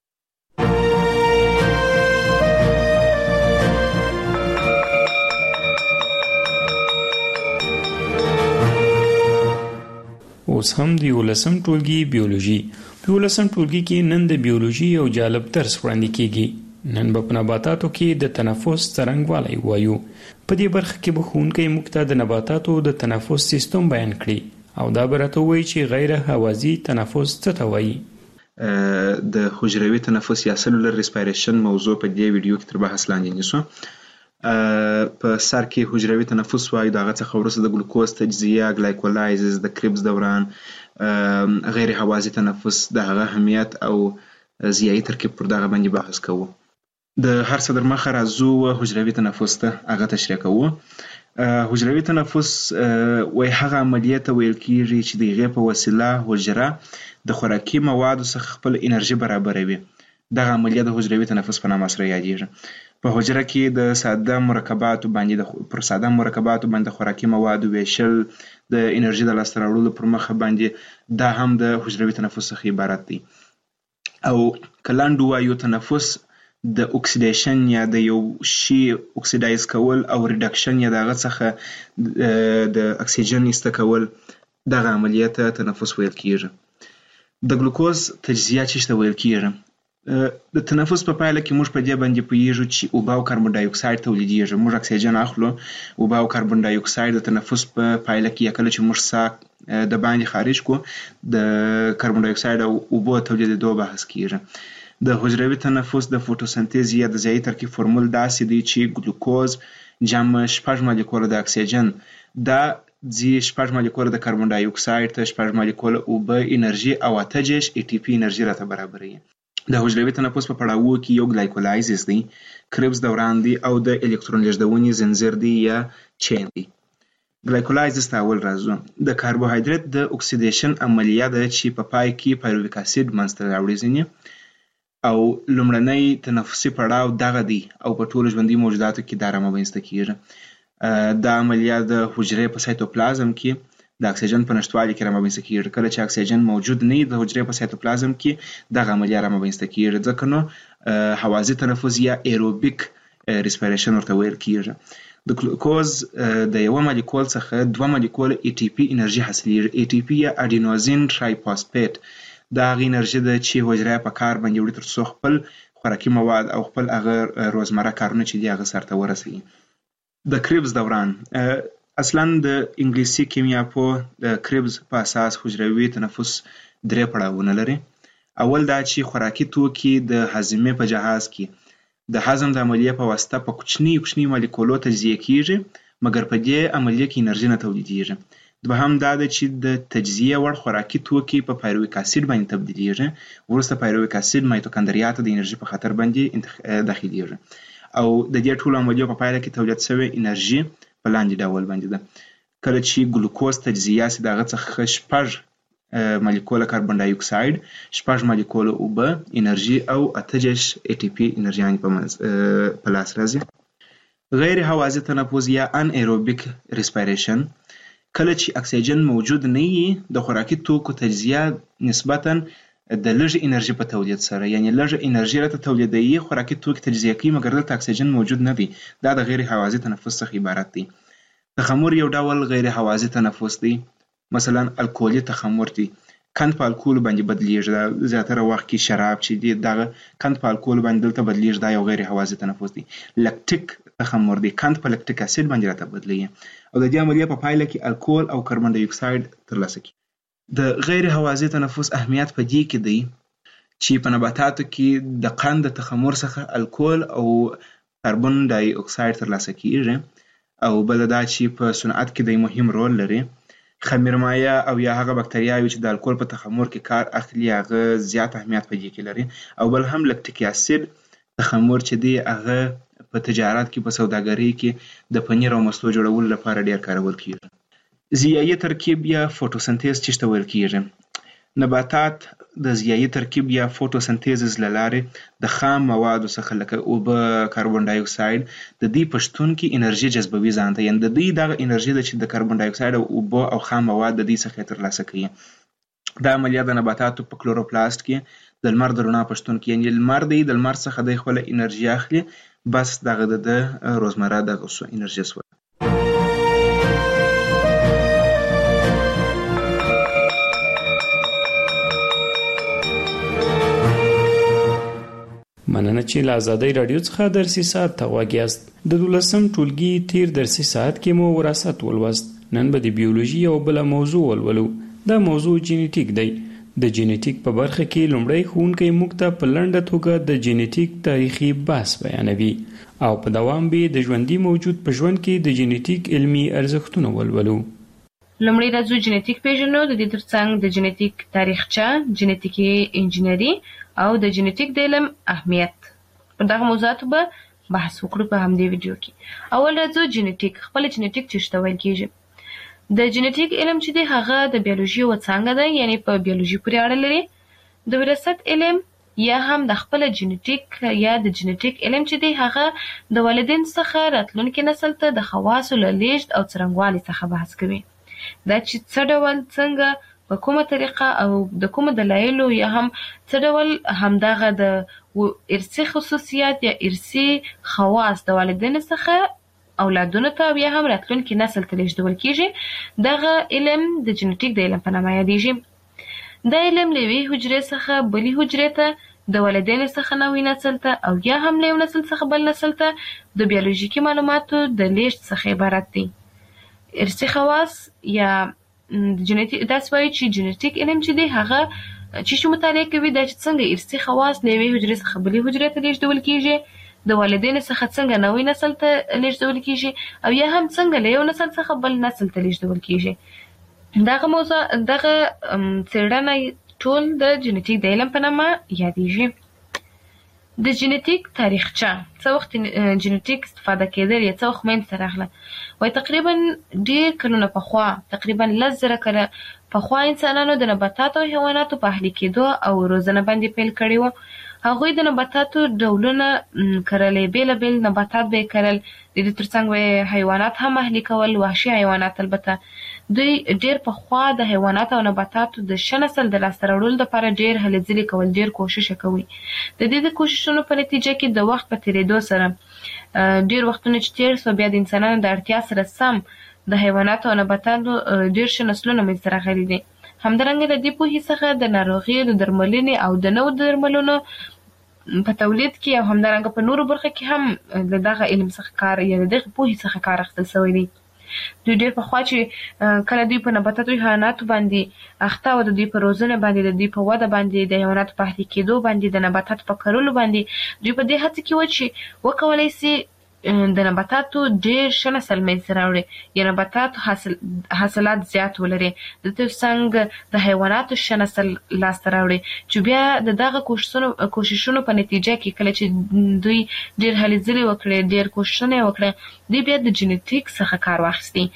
اوس هم د 11م ټولګي بیولوژي. په 11م ټولګي کې نن د بیولوژي یو جالب درس وړاندې کیږي. نن به په نباتاتو کې د تنفس څرنګوالی وایو. په دې برخه کې به ښوونکی موږ ته د نباتاتو د تنفس سیستم بیان کړي او دا به راته ووایي چې غیر هوازي تنفس څه ته وایي. د حجروي تنفس یا سلولر ریسپایریشن موضوع په دې ویډیو کې تر بحث لاندې نیسو. په سر کې حجروي تنفس وایي، د هغه څخه وروسته د ګلوکوز تجزیه، ګلایکولایزز، د کریبس دوران، غیر هوازي تنفس، د هغه اهمیت او ضیایي ترکیب پر دغه باندې بحث کوو. د هر څه در مخه راځو حجروي تنفس ته، هغه تشریح کوو. حجروي تنفس وایي هغه عملیه ته ویل کیږي چې د هغې په وسیله حجره د خوراکي موادو څخه خپل انرژي برابروي. دغه عملیه د حجروي تنفس په نامه سره یادیږي. په حجره کې د ساده مرکباتو باندې خوراکي موادو ویشل د انرژي د لاسته راوړلو پر مخه باندې دا هم د حجروي تنفس څخه عبارت دی. او کلاندو وایو تنفس د اکسیډیشن یا د یو شی اکسیډایز کول او ریډکشن یا دغه څخه د اکسیجن استکول دغه عملیات تنفس ویل کیږي. د ګلوکوز تجزیه چې ویل کیږي د تنفس په پایله کې موږ په دې باندې پوهیږو چې اوبه او کاربن ډای اکساید تولیدېږي. موږ اکسیجن اخلو، اوبه او کاربن ډای اکساید د تنفس په پایله کې کله چې موږ ساه د باندې خارج کو د کاربن ډای اکساید او اوبو تولیدېدو بحث کیږي. د حجروي تنفس د فوټوسنتیز یا د ځایی ترکیب فرمول داسې دی چې ګلوکوز جمع 6 مالیکول د اکسیجن دا 6 مالیکول د کاربن ډای اکساید ته 6 مالیکول اوبه انرژي او 8 ATP انرژي راته برابروي. د حجروي تنفس په پړاو کې یو ګلایکولایزس دی، کربس دوران دی او د الکترون لیږدونې زنجیر دی یا چین دی. ګلایکولایزس ته اول راځو. د کاربوهایډریټ د اکسیډیشن عملیه ده چې په پای کې پایرویک اسید منځته راوړي ځینې او لومړنی تنفسي پړاو دغه دی او په ټولو ژوندي موجوداتو کې دا رامنځته کیږي. دا عملیه د حجرې په سایتوپلازم کې د اکسیجن په نشتوالي کې رامنځته کیږي. کله چې اکسیجن موجود نه وي د حجرې په سایتوپلازم کې دغه عملیه رامنځته کیږي. ځکه نو هوازی تنفس یا ایروبیک ریسپیریشن ورته ویل کیږي. د ګلوکوز د یو مالیکول څخه 2 مالیکول ATP انرژي حاصلېږي. ATP یا اډینوزین ټرایفاسفیټ دا هغه انرژي ده چې حجره په کار باندې وړي ترڅو خپل خوراکي مواد او خپل هغه روزمره کارونه چې دی هغه سرته ورسوي. د کربس دوران اصلا د انګلیسي کیمیا په کربس په اساس حجروي تنفس 3 پړاوونه لري. اول دا چې خوراکي توکي د هضمې په جهاز کې د هضم د عملیې په واسطه په کوچني مالیکولو تجزیه کیږي، مګر په دې عملیې کې انرژي نه تولیدېږي. دوهم دا ده چې د تجزیه وړ خوراکي توکي په پایرویک اسید باندې تبدیلیږي. وروسته پایرویک اسید مایتوکاندریا ته د انرژي په خاطر باندې داخليږي او د دې ټولو عملیو په پایله کې تولید شوی انرژي په لاندې ډول باندې ده. کله چې ګلوکوز تجزیه سي دغه څخه 6 مالیکول کاربن ډای اکساید، 6 مالیکول اوبه انرژي او 8 ATP انرژي په لاس راځي. غیر هوازی تنفس یا ان ایروبیک ریسپیریشن کله چې اکسیجن موجود نه وي د خوراکي توکو تجزیه نسبتاً د لږ انرژي په تولید سره، یعنی لږ انرژي راته تولیدوي، خوراکي توکي تجزیه کوي مګر دلته اکسیجن موجود نه دی. دا د غیر هوازی تنفس څخه عبارت دی. تخمر یو ډول غیر هوازی تنفس دی. مثلا الکولي تخمر دی، کند په الکول باندې بدلیږي. زیاتره وخت کې شراب چې دی دغه کند په الکول باندې دلته بدلیږي. دا یو غیر هوازی تنفس دی. لکټیک تخمر دی، کند په لکټیک اسید باندې راته بدلیږي او د دې عملیې په پایله کې الکول او کاربن ډای اکساید ترلاسه کوي. د غیر هوازی تنفس اهمیت په دې کې دی چې په نباتاتو کې د قند تخمر څخه الکول او کاربن ډای اکساید ترلاسه کیږي او بل دا چې په صنعت کې د مهم رول لري. خمیرمایه او یا هغه بکتریاوي چې د الکول په تخمر کې کار اخلي هغه زیات اهمیت په دې کې لري. او بل هم لکټیک اسید تخمر چې دی هغه په تجارت کې په سوداګرۍ کې د پنیر او مستو جوړولو لپاره ډیر کارول کیږي. ضیایي ترکیب یا فوټوسنتیز چې ویل کیږي. نباتات د ضیایي ترکیب یا فوټوسنتیز له لارې د خام موادو څخه لکه اوبه، کاربن ډای اکساید د دې پښتون کې انرژي جذبوي ځان ته، یعنی د دې دغه انرژي د چې د کاربن ډای اکساید او اوبه او خام مواد د دې څخه ترلاسه کوي. دا عملیه د نباتاتو په کلوروپلاست کې د لمر د رڼا پښتون کې، یعنی لمر دی د لمر څخه د خپل انرژي اخلي، بس دغه د روزمره د انرژي سو. مننه چې له آزادۍ رادیو څخه درسي ساعت ته غواګیاست. د 12م ټولګي تیر درسي ساعت کې مو وراثت ولوست. نن به د بیولوژي او بل موضوع ولولو. دا موضوع جینیټیک دی. د جینیټیک په برخه کې لومړی ښوونکی موږ ته په لنډه توګه د جینیټیک تاریخي بحث بیانوي او په دوام به د ژوندي موجود په ژوند کې د جینیټیک علمي ارزښتونه ولولو. لومړی راځو جینیټیک پیژنو، د دې ترڅنګ د جینیټیک تاریخچه، جینیټیکي انجینری او د جینیټیک د علم اهمیت. په دغه موضوعاتو به بحث وکړو په همدې ویډیو کې. اول راځو جینیټیک. خپل جینیټیک څه ویل کیږي؟ د جینیټیک علم چې دی هغه د بیولوژي یوه څانګه ده، یعنی په بیولوژي پورې اړه لري. د وراثت علم یا هم د خپل جینیټیک یا د جینیټیک علم چې دی هغه د والدین څخه راتلونکي نسل ته د خواصو له لیږد او څرنګوالي څخه بحث کوي. دا چې څه ډول څنګه په کومه طریقه او د کومه دلایلو یا هم څه ډول همدغه د ارثي خصوصیات یا ارثي خواص د والدینو څخه اولادونو ته یا هم راتلونکي نسل ته لیږدول کیږي. دغه علم د جنټیک د علم په نامه یادیږي. دا علم له یوې حجرې څخه بلې حجرې ته د والدینو څخه نوي نسل ته او یا هم له یو نسل څخه بل نسل ته د بیولوژیکي معلوماتو د لیږد څخه عبارت دی. ارثي خواص یا جنټیک داس وایي چې جنټیک علم چې دی هغه چې مطالعه کوي دا چې څنګه ارثي خواص له یوې حجرې څخه بلې حجرې ته لیږدول کیږي، د والدینو څخه څنګه نوی نسل ته لیږدول کیږي او یا هم څنګه له یو نسل څخه بل نسل ته لیږدول کیږي. دغه موضوع دغه څېړنه ټول د جنټیک د علم په نامه یادیږي. د جنټیک تاریخچه څه وخت جنټیک استفاده کېدل یا څه وخت منځته راغله؟ وایي تقریبا ډېر کلونه پخوا، تقریبا 10,000 کاله پخوا انسانانو د نباتاتو او حیواناتو په اهلي کېدو او روزنه باندې پیل کړی و. هغوی د نباتاتو ډولونه کرلې، بېلابېل نباتات به یې کرل، د دې ترڅنګ به حیوانات هم اهلي کول، وحشي حیوانات. البته دوی ډېر پخوا د حیواناتو او نباتاتو د ښه نسل د لاسته راوړلو لپاره ډېر هلې ځلې کول، ډېر کوشش کوي. د دې د کوششونو په نتیجه کې د وخت په تېرېدو سره ډېر وختونه چې تېر سو، بیا د انسانانو د اړتیا سره سم د حیواناتو او نباتاتو ډېر ښه نسلونه منځته راغلي دي. همدارنګه د دې پوهې څخه د ناروغیو د درملنې او د نوو درملونو په تولید کې او همدارنګه په نورو برخو کې هم د دغه علم څخه کار یا د دغه پوهې څخه کار اخیستل شوی دی. دوی ډېر پخوا چې کله دوی په نباتاتو او حیواناتو باندې اخته او د دوی په روزنه باندې، د دوی په وده باندې، د حیواناتو په اهلي کېدو باندې، د نباتاتو په کرلو باندې، دوی په دې هڅه کې و چې وکولی سي د نباتاتو ډېر ښه نسل منځته راوړي یا نباتاتو حاصلات زیات ولري، د ترڅنګ د حیواناتو ښه نسل لاسته راوړي، چې بیا د دغه کوششونو په نتیجه کې کله چې دوی ډېر هلې ځلې وکړې، ډېر کوششونه یې وکړه، دوی بیا د جنټیک څخه کار واخیستی.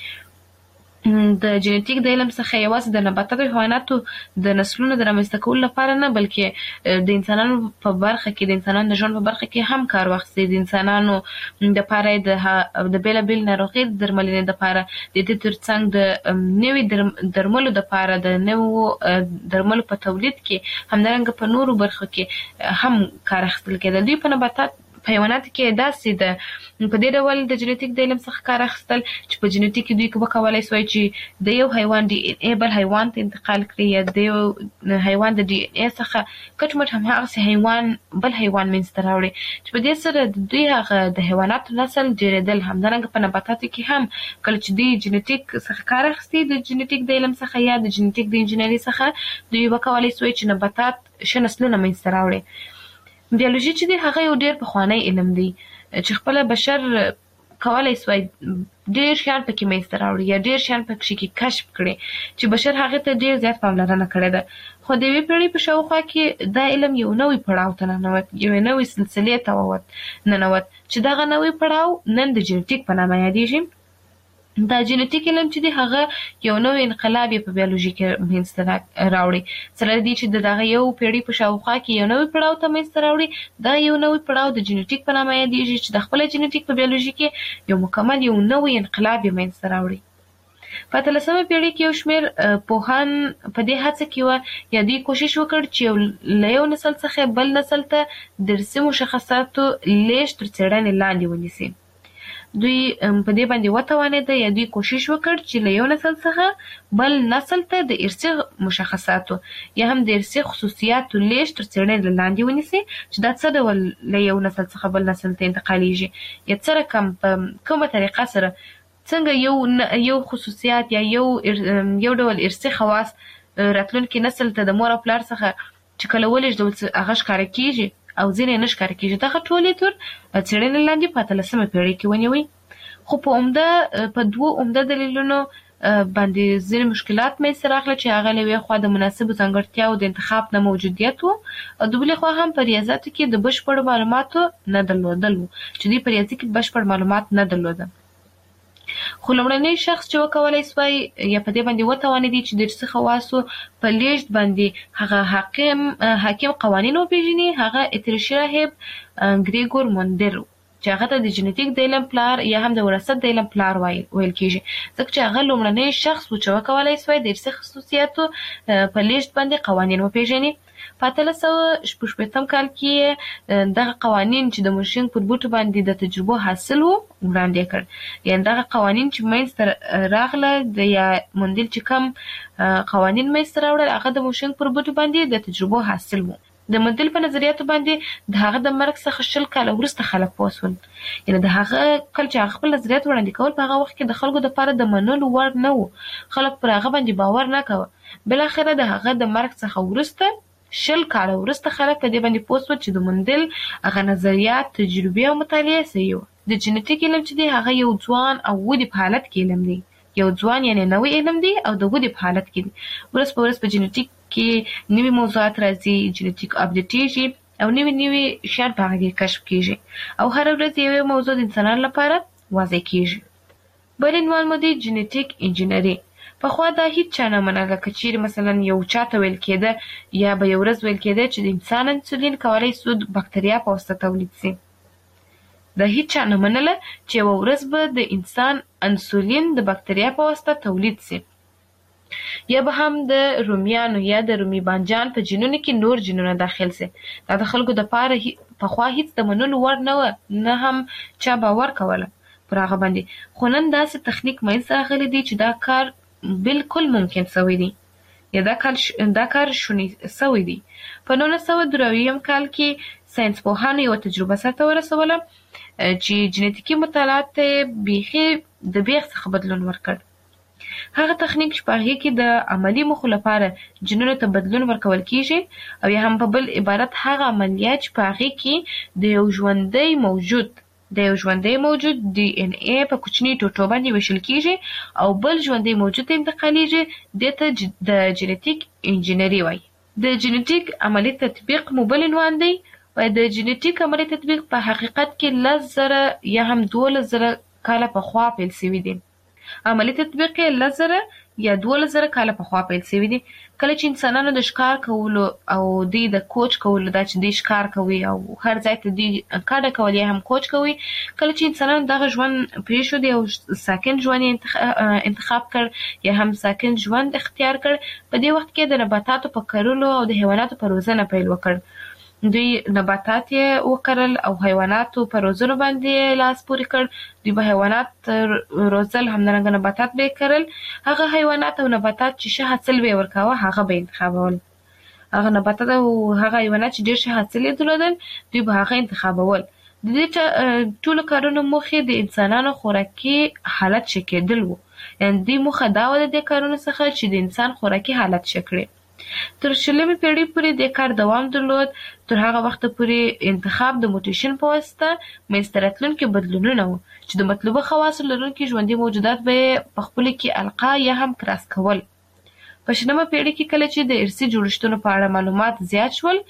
د جنټیک د علم څخه یوازې د نباتاتو او حیواناتو د نسلونو د رامنځته کولو لپاره نه، بلکې د انسانانو په برخه کې، د انسانانو د ژوند په برخه کې هم کار واخیستی. د انسانانو دپاره د بېلابېل ناروغۍ د درملنې دپاره، د دې ترڅنګ د نوي درملو دپاره، د نوو درملو په تولید کې، همدارنګه په نورو برخو کې هم کار اخیستل کېده. دوی په حیواناتو کې داسې ده په دې ډول د جنټیک د علم څخه کار اخیستل چې په جنټیک کې دوی وکولی سوای چې د یو حیوان ډي ان اے بل حیوان ته انتقال کړي، یا د یو حیوان د ډي ان اے څخه کټ مټ هماغسې حیوان بل حیوان منځته راوړي، چې په دې سره د دوی هغه د حیواناتو نسل ډېرېدل. همدارنګه په نباتاتو کې هم کله چې دوی جنټیک څخه کار اخیستي، د جنټیک د علم څخه یا د جنټیک د انجینري څخه دوی وکولی سوای چې نباتات ښه نسلونه منځته راوړي. بیولوژي چې دی هغه یو ډېر پخوانی علم دی چې خپله بشر کولی سوای ډېر شیان پکې منځته راوړي یا ډېر شیان پکې کې کشف کړي، چې بشر هغې ته ډېر زیات پاملرنه کړې ده. خو د یوې پېړۍ په شاوخوا کې دا علم یو نوی پړاو ته ننوت، یوې نوې سلسلې ته ننوت، چې دغه نوی پړاو نن د جنټیک په نامه یادیږي. دا جنټیک علم چې دی هغه یو نوی انقلاب یې په بیولوژي کې منځته راوړي، سره دې چې د دغه یو پېړۍ په شاوخوا کې یو نوی پړاو ته منځته راوړي. دا یو نوی پړاو د جنټیک په نامه یادیږي چې د خپله جنټیک په بیولوژي کې یو مکمل یو نوی انقلاب یې منځته راوړي. په 18مه پېړۍ کې یو شمېر پوهان په دې هڅه کې وه یا دوی کوشش وکړ چې له یو نسل څخه بل نسل ته د ارثي مشخصاتو لیږد تر څېړنې لاندې ونیسي. دوی په دې باندې وتوانېده یا دوی کوشش وکړ چې له یو نسل څخه بل نسل ته د ارثي مشخصاتو یا هم د ارثي خصوصیاتو لیږد تر څېړنې لاندې ونیسي، چې دا څه ډول له یو نسل څخه بل نسل ته انتقالیږي یا څه رقم په کومه طریقه سره څنګه یو خصوصیات یا یو ډول ارثي خواص راتلونکي نسل ته د مور او پلار څخه چې کله ولېږدول هغه ښکاره کېږي او ځینې نه ښکاره کېږي. دغه ټولې تر څېړنې لاندې په 18مه پېړۍ کې ونیوئ. خو په دوو عمده دلیلونو باندې ځینې مشکلات منځته راغله، چې هغه له یوې خوا د مناسبو ځانګړتیاوو د انتخاب نه موجودیت و، او د بلې خوا هم په ریاضیاتو کې د بشپړو معلوماتو نه درلودل و، چې دوی په ریاضي کې بشپړ معلومات نه درلوده. خو لومړنی شخص چې وکولی سوای یا په دې باندې وتوانېدی چې د ارثي خواصو په لیږد باندې هغه حاکم قوانین وپېژني، هغه اتریشي راهب ګریګور موندر چې هغه ته د جنټیک د علم پلار یا هم د وراثت د علم پلار ویل کیږي، ځکه چې هغه لومړنی شخص و چې وکولای شوی د ارثي خصوصیاتو په لیست باندې قوانین وپیژني. په 1866 کال کې دغه قوانین چې د مورشینګ پر بوټو باندې د تجربو حاصل وو وړاندې کړ. یعنې دغه قوانین چې منځته راغله د یا موندل چې کم قوانین منځته راوړل هغه د مورشینګ پر بوټو باندې د تجربو حاصل وو. د موندل په نظریاتو باندې د هغه د مرګ څخه 20 کاله وروسته خلک پوه شول. یعنې د هغه کله چې هغه خپل نظریات وړاندې کول په هغه وخت کې د خلکو دپاره د منلو وړ نه وو، خلک پر هغه باندې باور نه کوه. بالاخره د هغه د مرګ څخه وروسته 20 کاله وروسته خلک په دې باندې پوه شول چې د موندل هغه نظریات، تجربې او مطالعې صحیح وو. د جنټیک علم چې دی هغه یو ځوان او ودې په حالت کې علم دی، یو ځوان یعنی نوې علم دی او د ودې په حالت کې دی. ورځ په ورځ په جنټیک کې نوې موضوعات راځي، جنټیک اپډیټیږي او نوې شیان په هغه کې کشف کیږي او هر ورځ یو موضوع د انسانانو لپاره واضح کیږي. بل عنوان مو دی جنټیک انجینری. پخوا دا هیڅ چا نه منله که چیرې مثلا یو چاته ویل کېده یا به یو ورځ ویل کېده چې د انسان انسولین کولی شو د بکتریا په واسطه تولید شي. دا هیڅ چا نه منله چې یوه ورځ به د انسان انسولین د بکتریا په واسطه تولید شي، یا به هم د رومیانو یا د رومي بانجان په جینونو کې نور جینونه داخل شي. دا د خلکو دپاره پخوا هیڅ د منلو وړ نه وه، نه هم چا باور کوله پر هغه باندې. خو نن داسې تخنیک منځته راغلی دی چې دا کار بالکل ممکن سوی دی یا دا کار شونی سوی دی. په 1993 کال کې ساینس پوهانو یو تجربه سرته ورسوله چې جنټیکي مطالعات بیخي د بیخ څخه بدلون ورکړ. هغه تخنیک چې په هغې کې د عملي موخو لپاره جینونو ته بدلون ورکول کیږي او یا هم په بل عبارت هغه عملیات چې په هغې کې د یو ژوندی موجود دی ان ای په کوچني ټوټو باندې ویشل کیږي او بل ژوندی موجود ته انتقالیږي، دې ته د جنټیک انجینری وایي. د جنټیک عملی تطبیق مو بل عنوان دی. د جنټیک عملی تطبیق په حقیقت کې 10,000 یا هم 12,000 کاله پخوا پیل شوی دی. عملی تطبیق یې 10,000 یا 12,000 کاله پخوا پیل شوی دی. کله چې انسانانو د ښکار کولو او دوی د کوچ کولو، دا چې دوی ښکار کوي او هر ځای ته دوی کډه کول یا هم کوچ کوي، کله چې انسانانو دغه ژوند پرېښود او ساکن ژوند یې انتخاب کړ یا هم ساکن ژوند اختیار کړ، په دې وخت کې د نباتاتو په کرلو او د حیواناتو په روزنه پیل وکړ. دوی نباتات یې وکرل او حیواناتو په روزنو باندې لاس پورې کړ. دوی به حیوانات روزل، همدارنګه نباتات به یې کرل. هغه حیوانات او نباتات چې ښه حاصل به یې ورکاوه هغه به یې انتخابول. هغه نباتات او هغه حیوانات چې ډېر ښه حاصل یې درلودل دوی به هغه انتخابول. د دې ټولو کارونو موخې د انسانانو خوراکي حالت ښه کېدل وو. یعنې دوی موخه دا وه د دې کارونو څخه چې د انسان خوراکي حالت ښه کړي. تر 20مې پېړۍ پورې د کار دوام درلود. تر هغه وخته پورې انتخاب د موټیشن په واسطه منځته راتلونکي بدلونونه وو چې د مطلوبه خواصو لرونکي ژوندي موجودات به یې په خپلو کې القا یا هم کراس کول. په 20مه پېړۍ کې کله چې د ارثي جوړښتونو په اړه معلومات زیات شول،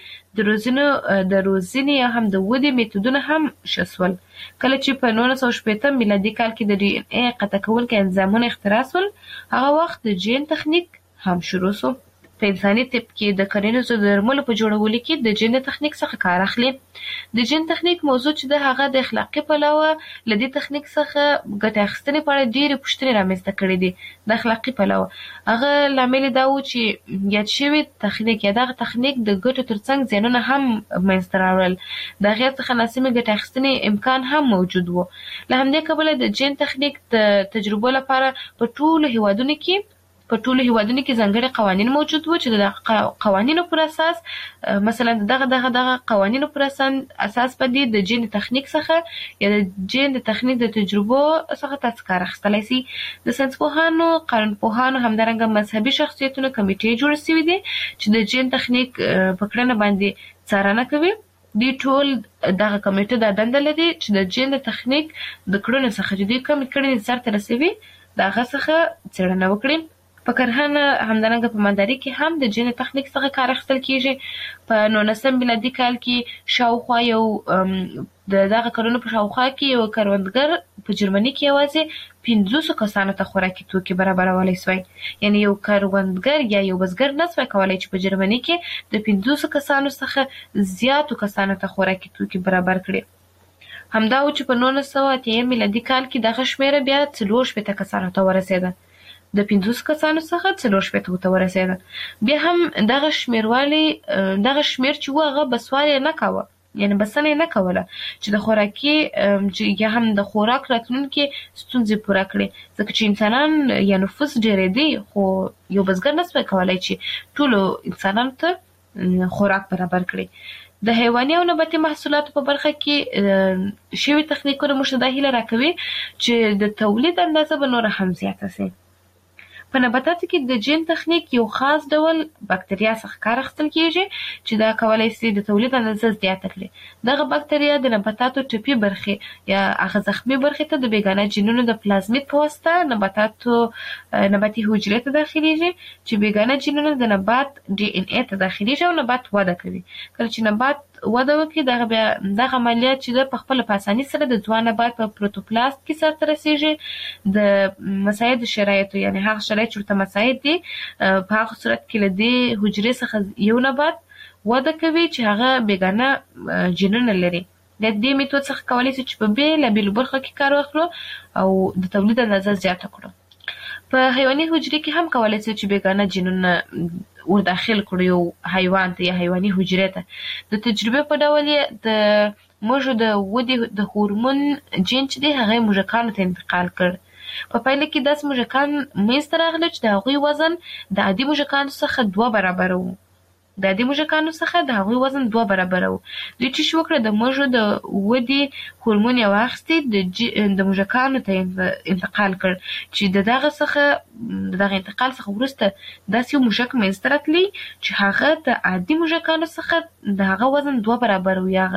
د روزنې یا هم د ودې میتودونه هم ښه شول. کله چې په 1960 میلادي کال کې د ډي ان اې قطع کوونکي انزایمونه اختراع شول، هغه وخت د جین تخنیک هم شروع شو. په انساني طب کې د کرنیزو درملو په جوړولو کې د جین تخنیک څخه کار اخلي. د جین تخنیک موضوع چې د هغه د اخلاقي پلوه له دې تخنیک څخه ګټه اخیستنې په اړه ډېرې پوښتنې رامنځته کړې دي. د اخلاقي پلوه هغه لامل دا و چې یاد شوی تخنیک یا دغه تخنیک د ګټو ترڅنګ زیانونه هم منځته راوړل. د هغې څخه ناسمې ګټه اخیستنې امکان هم موجود و. له همدې کبله د جین تخنیک د تجربو لپاره په ټولو هیوادونو کې ځانګړي قوانین موجود وو چې د قوانینو پر اساس مثلا دغه قوانینو پر اساس باندې د جین تخنیک څخه یا د جین د تخنیک د تجربو څخه تاسو کار اخیستلی شي. د ساینس پوهانو، قانون پوهانو، همدارنګه مذهبي شخصیتونو کمیټې جوړې شوي دي چې د جین تخنیک په کړنه باندې څارنه کوي. دوی ټول دغه کمیټه دا دنده لري چې د جین د تخنیک د کړنو څخه چې دوی کومې کړنې سرته رسوي د هغه څخه څېړنه وکړي. په کرهنه همدارنګه په مالدارۍ کې هم د جین تخنیک څخه کار اخیستل کیږي. په 19 میلادي کال کې شاوخوا یو د دغه کلونو په شاوخوا کې یو کروندګر په جرمني کې یوازې 500 کسانو ته خوراکي توکي برابرولی سوی. یعنې یو کروندګر یا یو بزګر نه سوی کولی چې په جرمني کې د 500 کسانو څخه زیاتو کسانو ته خوراکي توکي برابر کړي. همدا و چې په 1980 میلادي کال کې دغه شمیره بیا 40 کسانو ته ورسېده، د 50 کسانو څخه 40 ته ورسېده. بیا هم دغه شمیروالی دغه شمیر چې هغه بسوالی نه کاوه، یعنی بسنه نه کوله چې د خوراکي یا هم د خوراک راتلونکي ستونزې پوره کړي، ځکه چې انسانان یا نفوس ډېرېدی خو یو بزګر نسوای کولای چې ټولو انسانانو ته خوراک برابر کړي. د حیواني او نباتي محصولاتو په برخه کې شوي تخنیکونه موږ ته دا هیله راکوي چې د تولید اندازه به نوره هم زیاته سي. په نباتاتو کې د جین تخنیک یو خاص ډول بکتریا څخه کار اخیستل کیږي چې دا کولای شي د تولید اندازه زیاته کړي. دغه بکتریا د نباتاتو ټپي برخې یا هغه زخمي برخې ته د بیګانه جینونو د پلازمید په واسطه نباتي حجرې ته داخليږي چې بیګانه جینونو د نبات ډي ان اي ته داخليږي او نبات وده کوي. کله چې نبات وده وکړي دغه عملیات چې په خپل په اسانۍ سره د ځوان نبات په پروتوپلاست کې سرته رسیږي. د مساعد شرایطو یعنی هغه شرایط چې ورته مساعد دي په هغه صورت کې له دې حجرې څخه یو نبات وده کوي چې هغه بیګانه جینونه لري. د دې میتود څخه کولی شي چې په بیلابیلو برخو کې کار واخلو او د تولید اندازه زیاته کړو. په حیواني حجرې کې هم کولی شي چې بیګانه جینونه ور داخل کړو یو حیوان ته یا حیواني حجرې ته. د تجربه په ډول د موږ د ودې د هورمون جین چې دی هغه موږکانو ته انتقال کړ. په پایله کې داسې موږکان منځته راغلل چې د هغوی وزن د عادي موږکانو څخه 2 برابره و. د عادي موږکانو څخه د هغوی وزن 2 برابره و. دوی چې شو کړه د موږ د ودې هورمون یې واخیستې د موږکانو ته انتقال کړ چې دغه انتقال څخه وروسته داسې یو موږک منځته راتلی چې هغه د عادي موږکانو څخه د هغه وزن 2 برابره و یا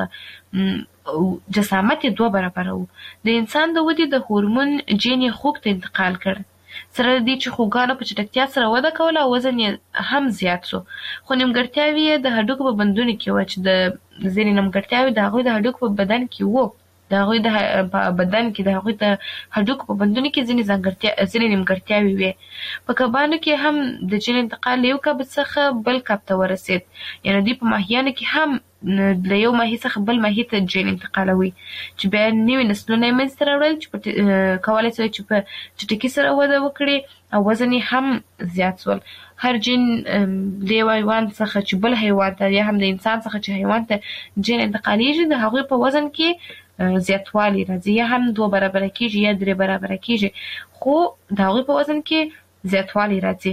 جسامت یې 2 برابره و. د انسان د ودې د هورمون جین یې خوک ته انتقال کړ. سره دې چې خوګانو په چټکتیا سره وده کوله او وزن یې هم زیات شو، خو نیمګړتیاوې یې د هډوکو په بندونو کې وه چې د ځینې نیمګړتیاوې د هغوی د هډوکو په بدن کې وو. د هغوی د بدن کې د هغوی د هډوکو په بندونو کې ځینې نیمګړتیاوې وې. په کبانو کې هم د جین انتقال له یو کب څخه بل کب ته ورسېد، یعنې دوی په ماهیانو کې هم له یو ماهي څخه بل ماهي ته جین انتقالوي چې بیا نوي نسلونه یې منځته راوړل چې کولی شي چې په چټکۍ سره وده وکړي او وزن یې هم زیات شول. هر جین د یو حیوان څخه چې بل حیوان ته یا هم د انسان څخه چې حیوان ته جین انتقالیږي د هغوی په وزن کې زیاتوالی راځي، یا هم 2 برابره کیږي یا 3 برابره کیږي، خو د هغوی په وزن کې زیاتوالی راځي.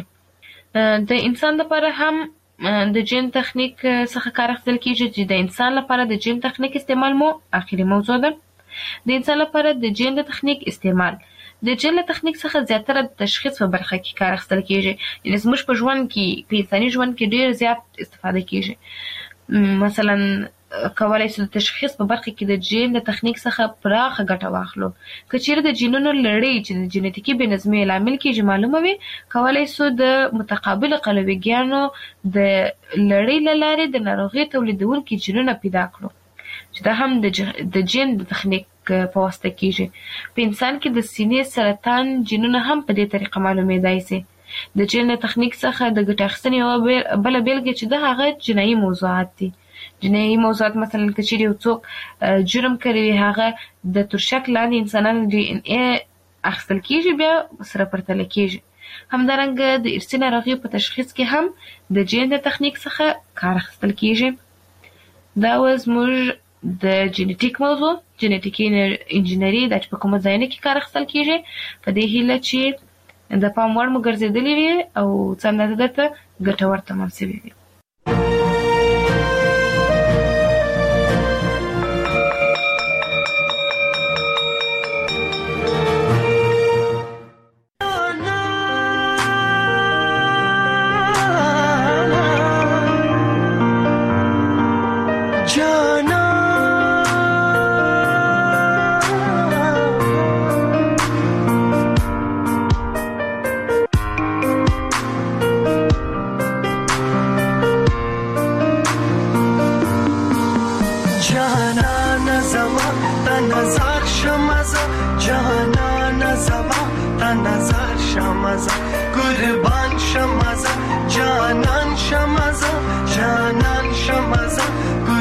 د انسان لپاره هم د جین تخنیک څخه کار اخیستل کیږي چې د انسان لپاره د جین تخنیک استعمال مو اخیری موضوع ده. د انسان لپاره د جین تخنیک استعمال د جین تخنیک څخه زیاتره د تشخیص په برخه کې کار اخیستل کیږي، یعنی زموږ په ژوند کې په انساني ژوند کې ډیر زیات استفاده کیږي. مثلا کولای شو د تشخیص په برخه کې د جین د تخنیک څخه پراخه ګټه واخلو. که چیرې د جینونو لړۍ چې د جینټیکي بې نظمۍ لامل کیږي معلومه وي، کولای شو د متقابل قلویګانو د لړۍ له لارې د ناروغۍ تولیدونکي جینونه پیدا کړو چې دا هم د جین د تخنیک په واسطه کیږي. په انسان کې د سینې سرطان جینونه هم په دې طریقه معلومېدای شي. د جین د تخنیک څخه د ګټه اخیستنې یوه بله بېلګه چې د هغه جنایي موضوعات دي. جنایي موضوعات مثلا که چیرې یو څوک جرم کوي هغه د ترشک لاندې انسانانو ډي ان اي اخیستل کیږي بیا سره پرتله کیږي. همدارنګه د ارثي ناروغیو په تشخیص کې هم د جین د تخنیک څخه کار اخیستل کیږي. دا و زموږ د جینټیک موضوع، جینټیکي انجینري دا چې په کومو ځایونو کې کار اخیستل کیږي، په دې هیله چې د پام وړ مو ګرځېدلې وي او څه اندازه درته ګټور تمام شوي وي. قربان شمازه جانان شمازه